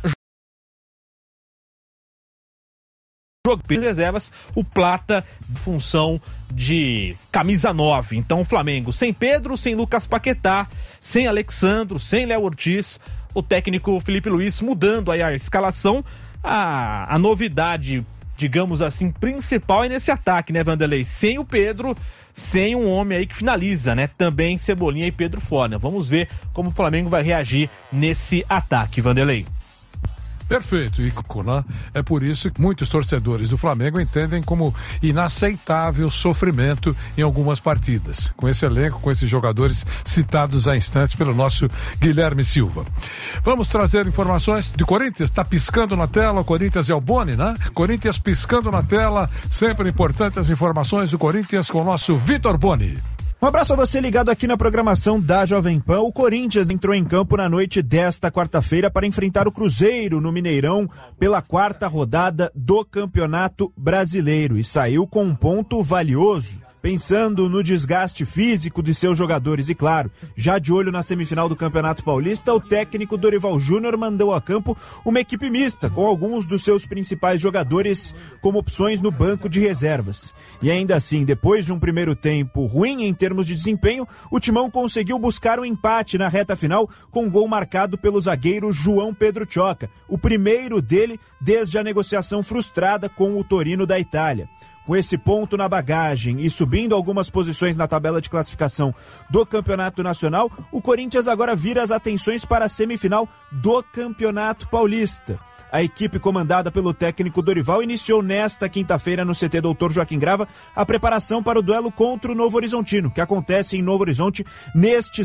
Speaker 4: jogo de reservas, o Plata em função de camisa 9. Então o Flamengo sem Pedro, sem Lucas Paquetá, sem Alexandro, sem Léo Ortiz, o técnico Felipe Luiz mudando aí a escalação. A novidade, digamos assim, principal é nesse ataque, né, Vanderlei? Sem o Pedro, sem um homem aí que finaliza, né? Também Cebolinha e Pedro fora. Vamos ver como o Flamengo vai reagir nesse ataque, Vanderlei.
Speaker 6: Perfeito, e é por isso que muitos torcedores do Flamengo entendem como inaceitável o sofrimento em algumas partidas, com esse elenco, com esses jogadores citados há instantes pelo nosso Guilherme Silva. Vamos trazer informações de Corinthians, está piscando na tela, o Corinthians é o Boni, né? Corinthians piscando na tela, sempre importantes as informações do Corinthians com o nosso Vitor Boni.
Speaker 12: Um abraço a você ligado aqui na programação da Jovem Pan. O Corinthians entrou em campo na noite desta quarta-feira para enfrentar o Cruzeiro no Mineirão pela 4ª rodada do Campeonato Brasileiro e saiu com um ponto valioso. Pensando no desgaste físico de seus jogadores e, claro, já de olho na semifinal do Campeonato Paulista, o técnico Dorival Júnior mandou a campo uma equipe mista, com alguns dos seus principais jogadores como opções no banco de reservas. E ainda assim, depois de um primeiro tempo ruim em termos de desempenho, o Timão conseguiu buscar um empate na reta final com um gol marcado pelo zagueiro João Pedro Choca, o primeiro dele desde a negociação frustrada com o Torino da Itália. Com esse ponto na bagagem e subindo algumas posições na tabela de classificação do Campeonato Nacional, o Corinthians agora vira as atenções para a semifinal do Campeonato Paulista. A equipe comandada pelo técnico Dorival iniciou nesta quinta-feira no CT Dr. Joaquim Grava a preparação para o duelo contra o Novo Horizontino, que acontece em Novo Horizonte neste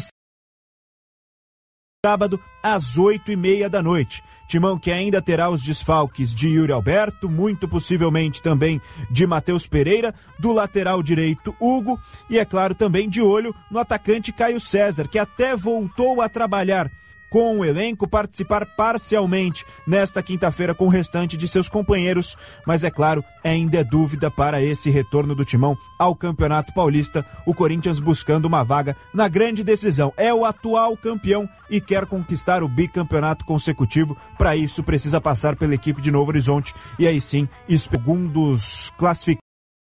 Speaker 12: sábado às 8h30 da noite. Timão que ainda terá os desfalques de Yuri Alberto, muito possivelmente também de Matheus Pereira, do lateral direito Hugo e, é claro, também de olho no atacante Caio César, que até voltou a trabalhar com o elenco, participar parcialmente nesta quinta-feira com o restante de seus companheiros, mas é claro, ainda é dúvida para esse retorno do Timão ao Campeonato Paulista, o Corinthians buscando uma vaga na grande decisão. É o atual campeão e quer conquistar o bicampeonato consecutivo. Para isso precisa passar pela equipe de Novo Horizonte e aí sim, segundos classificados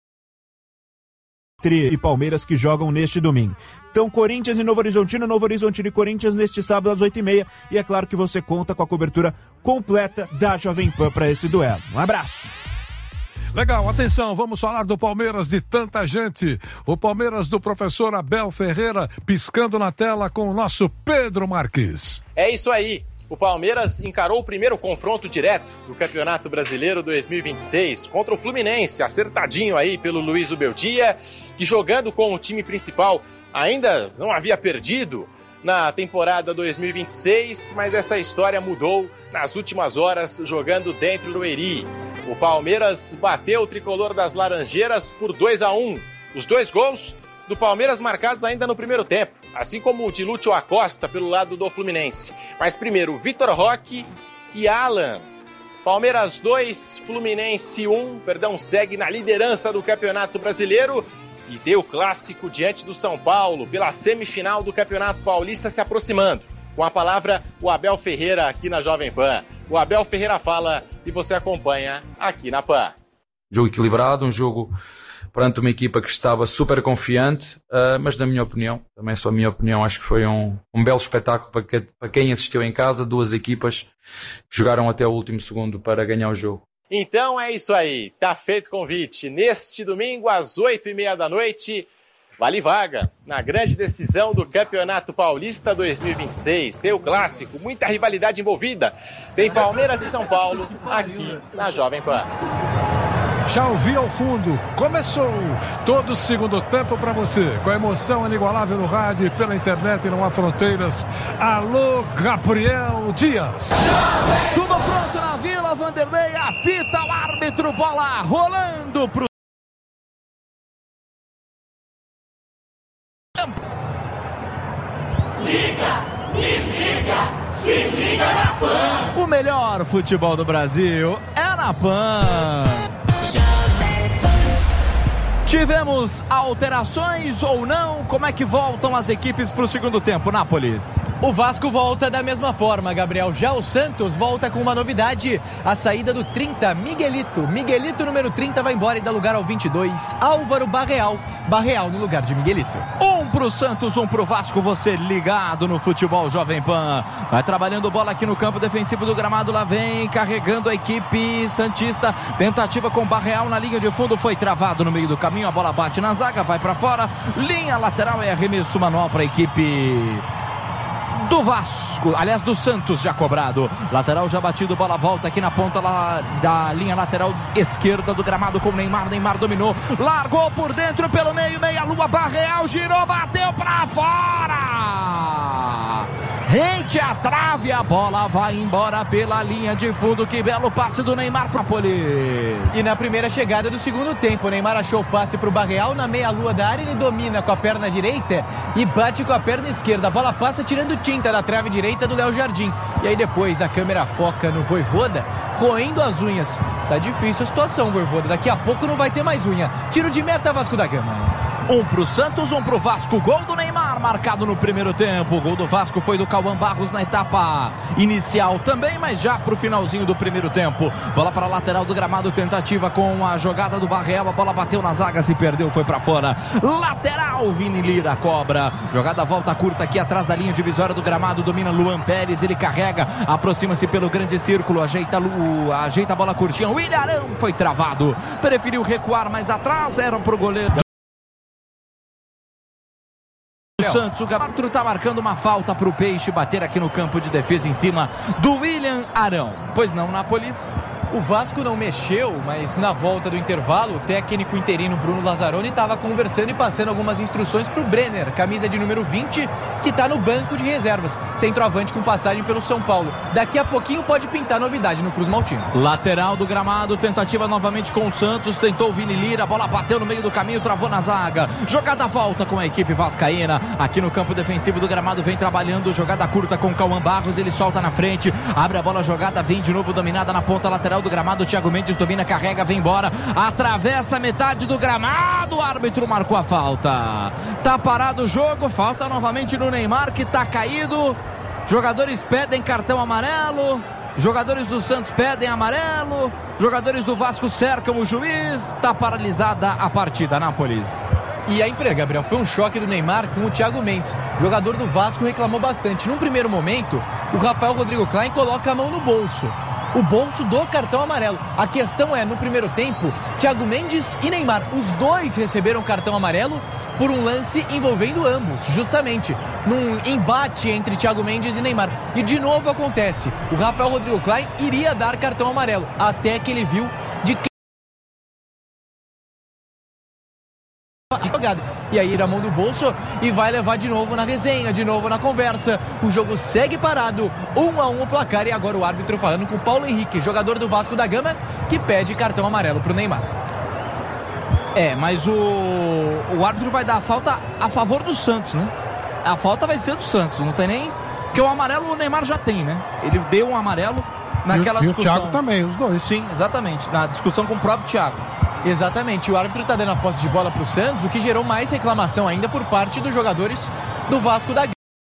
Speaker 12: e Palmeiras que jogam neste domingo. Então, Corinthians e Novo Horizontino e Corinthians neste sábado às 8h30. E é claro que você conta com a cobertura completa da Jovem Pan para esse duelo. Um abraço.
Speaker 6: Legal, atenção, vamos falar do Palmeiras de tanta gente. O Palmeiras do professor Abel Ferreira piscando na tela com o nosso Pedro Marques.
Speaker 13: É isso aí. O Palmeiras encarou o primeiro confronto direto do Campeonato Brasileiro 2026 contra o Fluminense, acertadinho aí pelo Luiz Ubeldia, que jogando com o time principal ainda não havia perdido na temporada 2026, mas essa história mudou nas últimas horas jogando dentro do Eri. O Palmeiras bateu o tricolor das Laranjeiras por 2-1. Os 2 gols do Palmeiras marcados ainda no primeiro tempo, assim como o de Lúcio Acosta pelo lado do Fluminense. Mas primeiro, Vitor Roque e Alan. Palmeiras 2, Fluminense 1, segue na liderança do Campeonato Brasileiro e deu clássico diante do São Paulo pela semifinal do Campeonato Paulista se aproximando. Com a palavra, o Abel Ferreira aqui na Jovem Pan. O Abel Ferreira fala e você acompanha aqui na Pan.
Speaker 14: Jogo equilibrado, um jogo perante uma equipa que estava super confiante, mas na minha opinião, também só a minha opinião, acho que foi um belo espetáculo para quem assistiu em casa, 2 equipas que jogaram até o último segundo para ganhar o jogo.
Speaker 13: Então é isso aí, tá feito o convite. Neste domingo, às 8h30 da noite, vale vaga na grande decisão do Campeonato Paulista 2026. Tem o clássico, muita rivalidade envolvida. Tem Palmeiras e São Paulo aqui na Jovem Pan.
Speaker 6: Já ouvi ao fundo, começou todo o segundo tempo para você, com a emoção inigualável no rádio e pela internet e não há fronteiras. Alô, Gabriel Dias.
Speaker 1: Tudo pronto na Vila, Vanderlei, apita o árbitro, bola rolando pro
Speaker 15: Se liga na Pan.
Speaker 1: O melhor futebol do Brasil é na Pan. Tivemos alterações ou não? Como é que voltam as equipes para o segundo tempo, Nápoles?
Speaker 2: O Vasco volta da mesma forma, Gabriel. Já o Santos volta com uma novidade. A saída do 30, Miguelito. Miguelito, número 30, vai embora e dá lugar ao 22, Álvaro Barreal. Barreal no lugar de Miguelito.
Speaker 1: 1 pro Santos, 1 pro Vasco. Você ligado no futebol Jovem Pan. Vai trabalhando bola aqui no campo defensivo do gramado. Lá vem carregando a equipe santista. Tentativa com Barreal na linha de fundo. Foi travado no meio do caminho. A bola bate na zaga, vai para fora. Linha lateral é arremesso manual para a equipe do Vasco, aliás do Santos, já cobrado. Lateral já batido, bola volta aqui na ponta lá da linha lateral esquerda do gramado com o Neymar. Neymar dominou, largou por dentro pelo meio, meia lua, Barreal girou, bateu para fora. rente à trave, a bola vai embora pela linha de fundo. Que belo passe do Neymar para Nápoles.
Speaker 2: E na primeira chegada do segundo tempo, o Neymar achou o passe para o Barreal na meia-lua da área. Ele domina com a perna direita e bate com a perna esquerda. A bola passa tirando tinta da trave direita do Léo Jardim. E aí depois a câmera foca no Vojvoda roendo as unhas. Tá difícil a situação, Vojvoda. Daqui a pouco não vai ter mais unha. Tiro de meta, Vasco da Gama.
Speaker 1: Um pro Santos, um pro Vasco. Gol do Neymar, marcado no primeiro tempo. O gol do Vasco foi do Cauã Barros na etapa inicial também, mas já pro finalzinho do primeiro tempo. Bola para a lateral do gramado, tentativa com a jogada do Barreal. A bola bateu na zaga, se perdeu, foi para fora. Lateral, Vini Lira cobra. Jogada volta curta aqui atrás da linha divisória do gramado. Domina Luan Pérez, ele carrega, aproxima-se pelo grande círculo, ajeita a bola curtinha. O William Arão foi travado. Preferiu recuar mais atrás, era pro goleiro. O Santos, o árbitro está marcando uma falta para o Peixe bater aqui no campo de defesa em cima do William Arão. Pois não, Nápoles?
Speaker 2: O Vasco não mexeu, mas na volta do intervalo, o técnico interino Bruno Lazzaroni estava conversando e passando algumas instruções para o Brenner, camisa de número 20, que está no banco de reservas, centroavante com passagem pelo São Paulo. Daqui a pouquinho pode pintar novidade no Cruz Maltino.
Speaker 1: Lateral do gramado, tentativa novamente com o Santos, tentou o Vini Lira, a bola bateu no meio do caminho, travou na zaga. Jogada volta com a equipe vascaína, aqui no campo defensivo do gramado, vem trabalhando, jogada curta com o Cauã Barros, ele solta na frente, abre a bola, jogada vem de novo dominada na ponta lateral do gramado. Thiago Mendes domina, carrega, vem embora, atravessa a metade do gramado. O árbitro marcou a falta. Tá parado o jogo, falta novamente no Neymar, que tá caído. Jogadores pedem cartão amarelo, jogadores do Santos pedem amarelo, jogadores do Vasco cercam o juiz. Tá paralisada a partida, Nápoles.
Speaker 2: E a empresa, Gabriel, foi um choque do Neymar com o Thiago Mendes. O jogador do Vasco reclamou bastante. Num primeiro momento, o Rafael Rodrigo Klein coloca a mão no bolso. O bolso do cartão amarelo. A questão é, no primeiro tempo, Thiago Mendes e Neymar, os dois receberam cartão amarelo por um lance envolvendo ambos, justamente num embate entre Thiago Mendes e Neymar. E de novo acontece, o Rafael Rodrigo Klein iria dar cartão amarelo, até que ele viu de jogada. E aí a mão do bolso e vai levar de novo na resenha, de novo na conversa. O jogo segue parado, 1-1 o placar. E agora o árbitro falando com o Paulo Henrique, jogador do Vasco da Gama, que pede cartão amarelo pro Neymar.
Speaker 1: Mas o árbitro vai dar a falta a favor do Santos, né? A falta vai ser do Santos, não tem nem... Porque o amarelo o Neymar já tem, né? Ele deu um amarelo naquela discussão.
Speaker 3: E o Thiago também, os dois.
Speaker 1: Sim, exatamente, na discussão com o próprio Thiago.
Speaker 2: Exatamente, o árbitro está dando a posse de bola para o Santos, o que gerou mais reclamação ainda por parte dos jogadores do Vasco da Gama.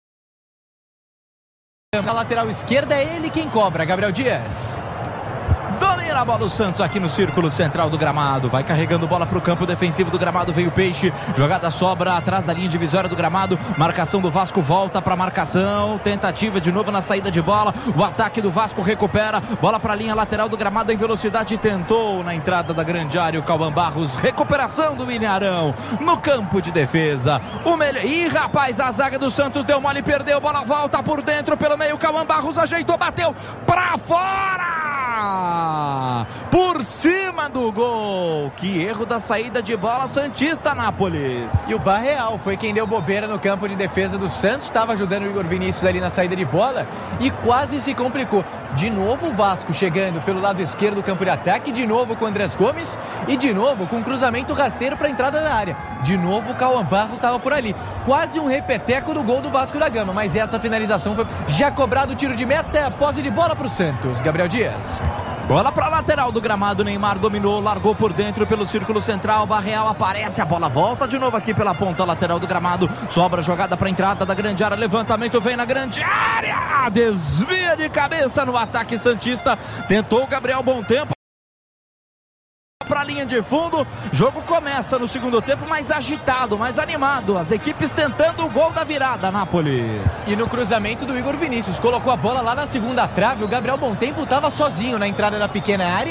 Speaker 2: Na lateral esquerda é ele quem cobra, Gabriel Dias.
Speaker 1: Domina a bola o Santos aqui no círculo central do gramado. Vai carregando bola para o campo defensivo do gramado. Veio o Peixe. Jogada sobra atrás da linha divisória do gramado. Marcação do Vasco volta para marcação. Tentativa de novo na saída de bola. O ataque do Vasco recupera. Bola para a linha lateral do gramado em velocidade. Tentou na entrada da grande área o Cauã Barros. Recuperação do William Arão no campo de defesa. Ih, rapaz, a zaga do Santos deu mole, perdeu. Bola volta por dentro, pelo meio. Cauã Barros ajeitou, bateu para fora! Por cima do gol. Que erro da saída de bola santista, Nápoles.
Speaker 2: E o Barreal foi quem deu bobeira no campo de defesa do Santos. Estava ajudando o Igor Vinícius ali na saída de bola e quase se complicou. De novo o Vasco chegando pelo lado esquerdo do campo de ataque, de novo com o Andrés Gomes e de novo com um cruzamento rasteiro para a entrada da área. De novo o Cauã Barros estava por ali. Quase um repeteco do gol do Vasco da Gama, mas essa finalização foi já cobrado o tiro de meta, posse de bola para o Santos. Gabriel Dias.
Speaker 1: Bola para a lateral do gramado, Neymar dominou, largou por dentro pelo círculo central, Barreal aparece, a bola volta de novo aqui pela ponta lateral do gramado, sobra jogada para a entrada da grande área, levantamento vem na grande área, desvia de cabeça no ataque santista, tentou o Gabriel Bom Tempo para a linha de fundo. Jogo começa no segundo tempo mais agitado, mais animado, as equipes tentando o gol da virada, Nápoles.
Speaker 2: E no cruzamento do Igor Vinícius, colocou a bola lá na segunda trave, o Gabriel Bom Tempo estava sozinho na entrada da pequena área,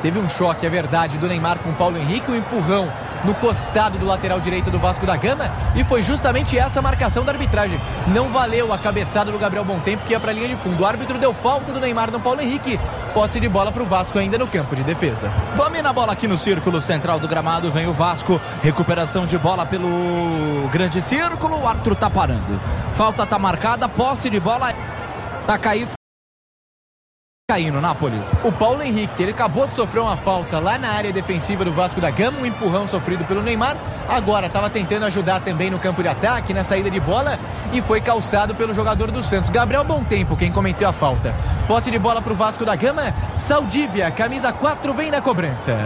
Speaker 2: Teve um choque, é verdade, do Neymar com o Paulo Henrique, um empurrão no costado do lateral direito do Vasco da Gama, e foi justamente essa marcação da arbitragem. Não valeu a cabeçada do Gabriel Bontempo, que ia para a linha de fundo. O árbitro deu falta do Neymar no Paulo Henrique. Posse de bola para o Vasco ainda no campo de defesa.
Speaker 1: Domina a bola aqui no círculo central do gramado, vem o Vasco, recuperação de bola pelo grande círculo, o árbitro tá parando. Falta tá marcada, posse de bola, tá caindo Nápoles.
Speaker 2: O Paulo Henrique, ele acabou de sofrer uma falta lá na área defensiva do Vasco da Gama, um empurrão sofrido pelo Neymar, agora estava tentando ajudar também no campo de ataque, na saída de bola, e foi calçado pelo jogador do Santos, Gabriel Bontempo, quem cometeu a falta. Posse de bola para o Vasco da Gama, Saldívia, camisa 4, vem na cobrança.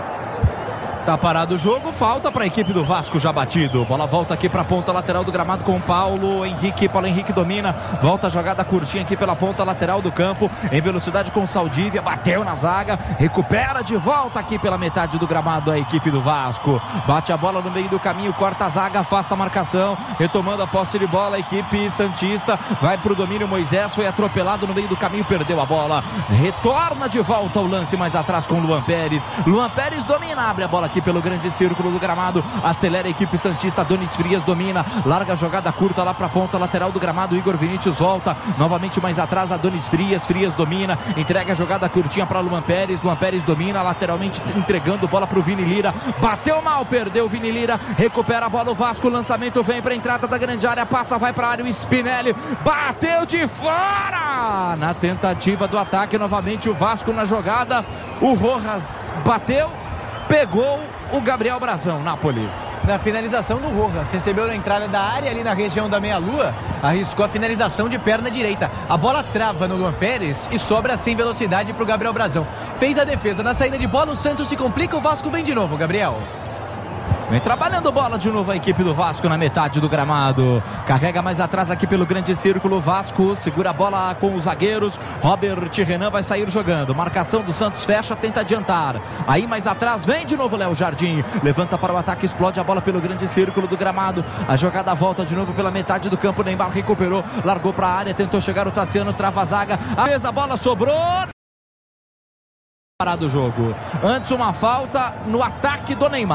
Speaker 1: Tá parado o jogo, falta para a equipe do Vasco já batido. Bola volta aqui para a ponta lateral do gramado com o Paulo Henrique. Paulo Henrique domina, volta a jogada curtinha aqui pela ponta lateral do campo, em velocidade com o Saldívia, bateu na zaga, recupera de volta aqui pela metade do gramado a equipe do Vasco. Bate a bola no meio do caminho, corta a zaga, afasta a marcação, retomando a posse de bola, a equipe santista vai para o domínio. Moisés foi atropelado no meio do caminho, perdeu a bola, retorna de volta ao lance mais atrás com o Luan Pérez. Luan Pérez domina, abre a bola aqui pelo grande círculo do gramado, acelera a equipe santista, Adonis Frias domina, larga a jogada curta lá para a ponta lateral do gramado, Igor Vinícius volta, novamente mais atrás, Adonis Frias, Frias domina, entrega a jogada curtinha para Luan Pérez domina, lateralmente entregando bola para o Vini Lira, bateu mal, perdeu o Vini Lira, recupera a bola o Vasco, o lançamento vem para a entrada da grande área, passa, vai para a área, o Spinelli, bateu de fora, na tentativa do ataque, novamente o Vasco na jogada, o Rojas bateu, pegou o Gabriel Brazão, Nápoles.
Speaker 2: Na finalização do Rojas, recebeu na entrada da área ali na região da meia-lua, arriscou a finalização de perna direita. A bola trava no Luan Pérez e sobra sem velocidade para o Gabriel Brazão. Fez a defesa na saída de bola, o Santos se complica, o Vasco vem de novo, Gabriel.
Speaker 1: Vem trabalhando bola de novo a equipe do Vasco na metade do gramado. Carrega mais atrás aqui pelo grande círculo. Vasco segura a bola com os zagueiros. Robert Renan vai sair jogando. Marcação do Santos fecha, tenta adiantar. Aí mais atrás vem de novo Léo Jardim. Levanta para o ataque, explode a bola pelo grande círculo do gramado. A jogada volta de novo pela metade do campo. Neymar recuperou, largou para a área, tentou chegar o Tassiano, trava a zaga. A bola sobrou. Parado o jogo. Antes uma falta no ataque do Neymar.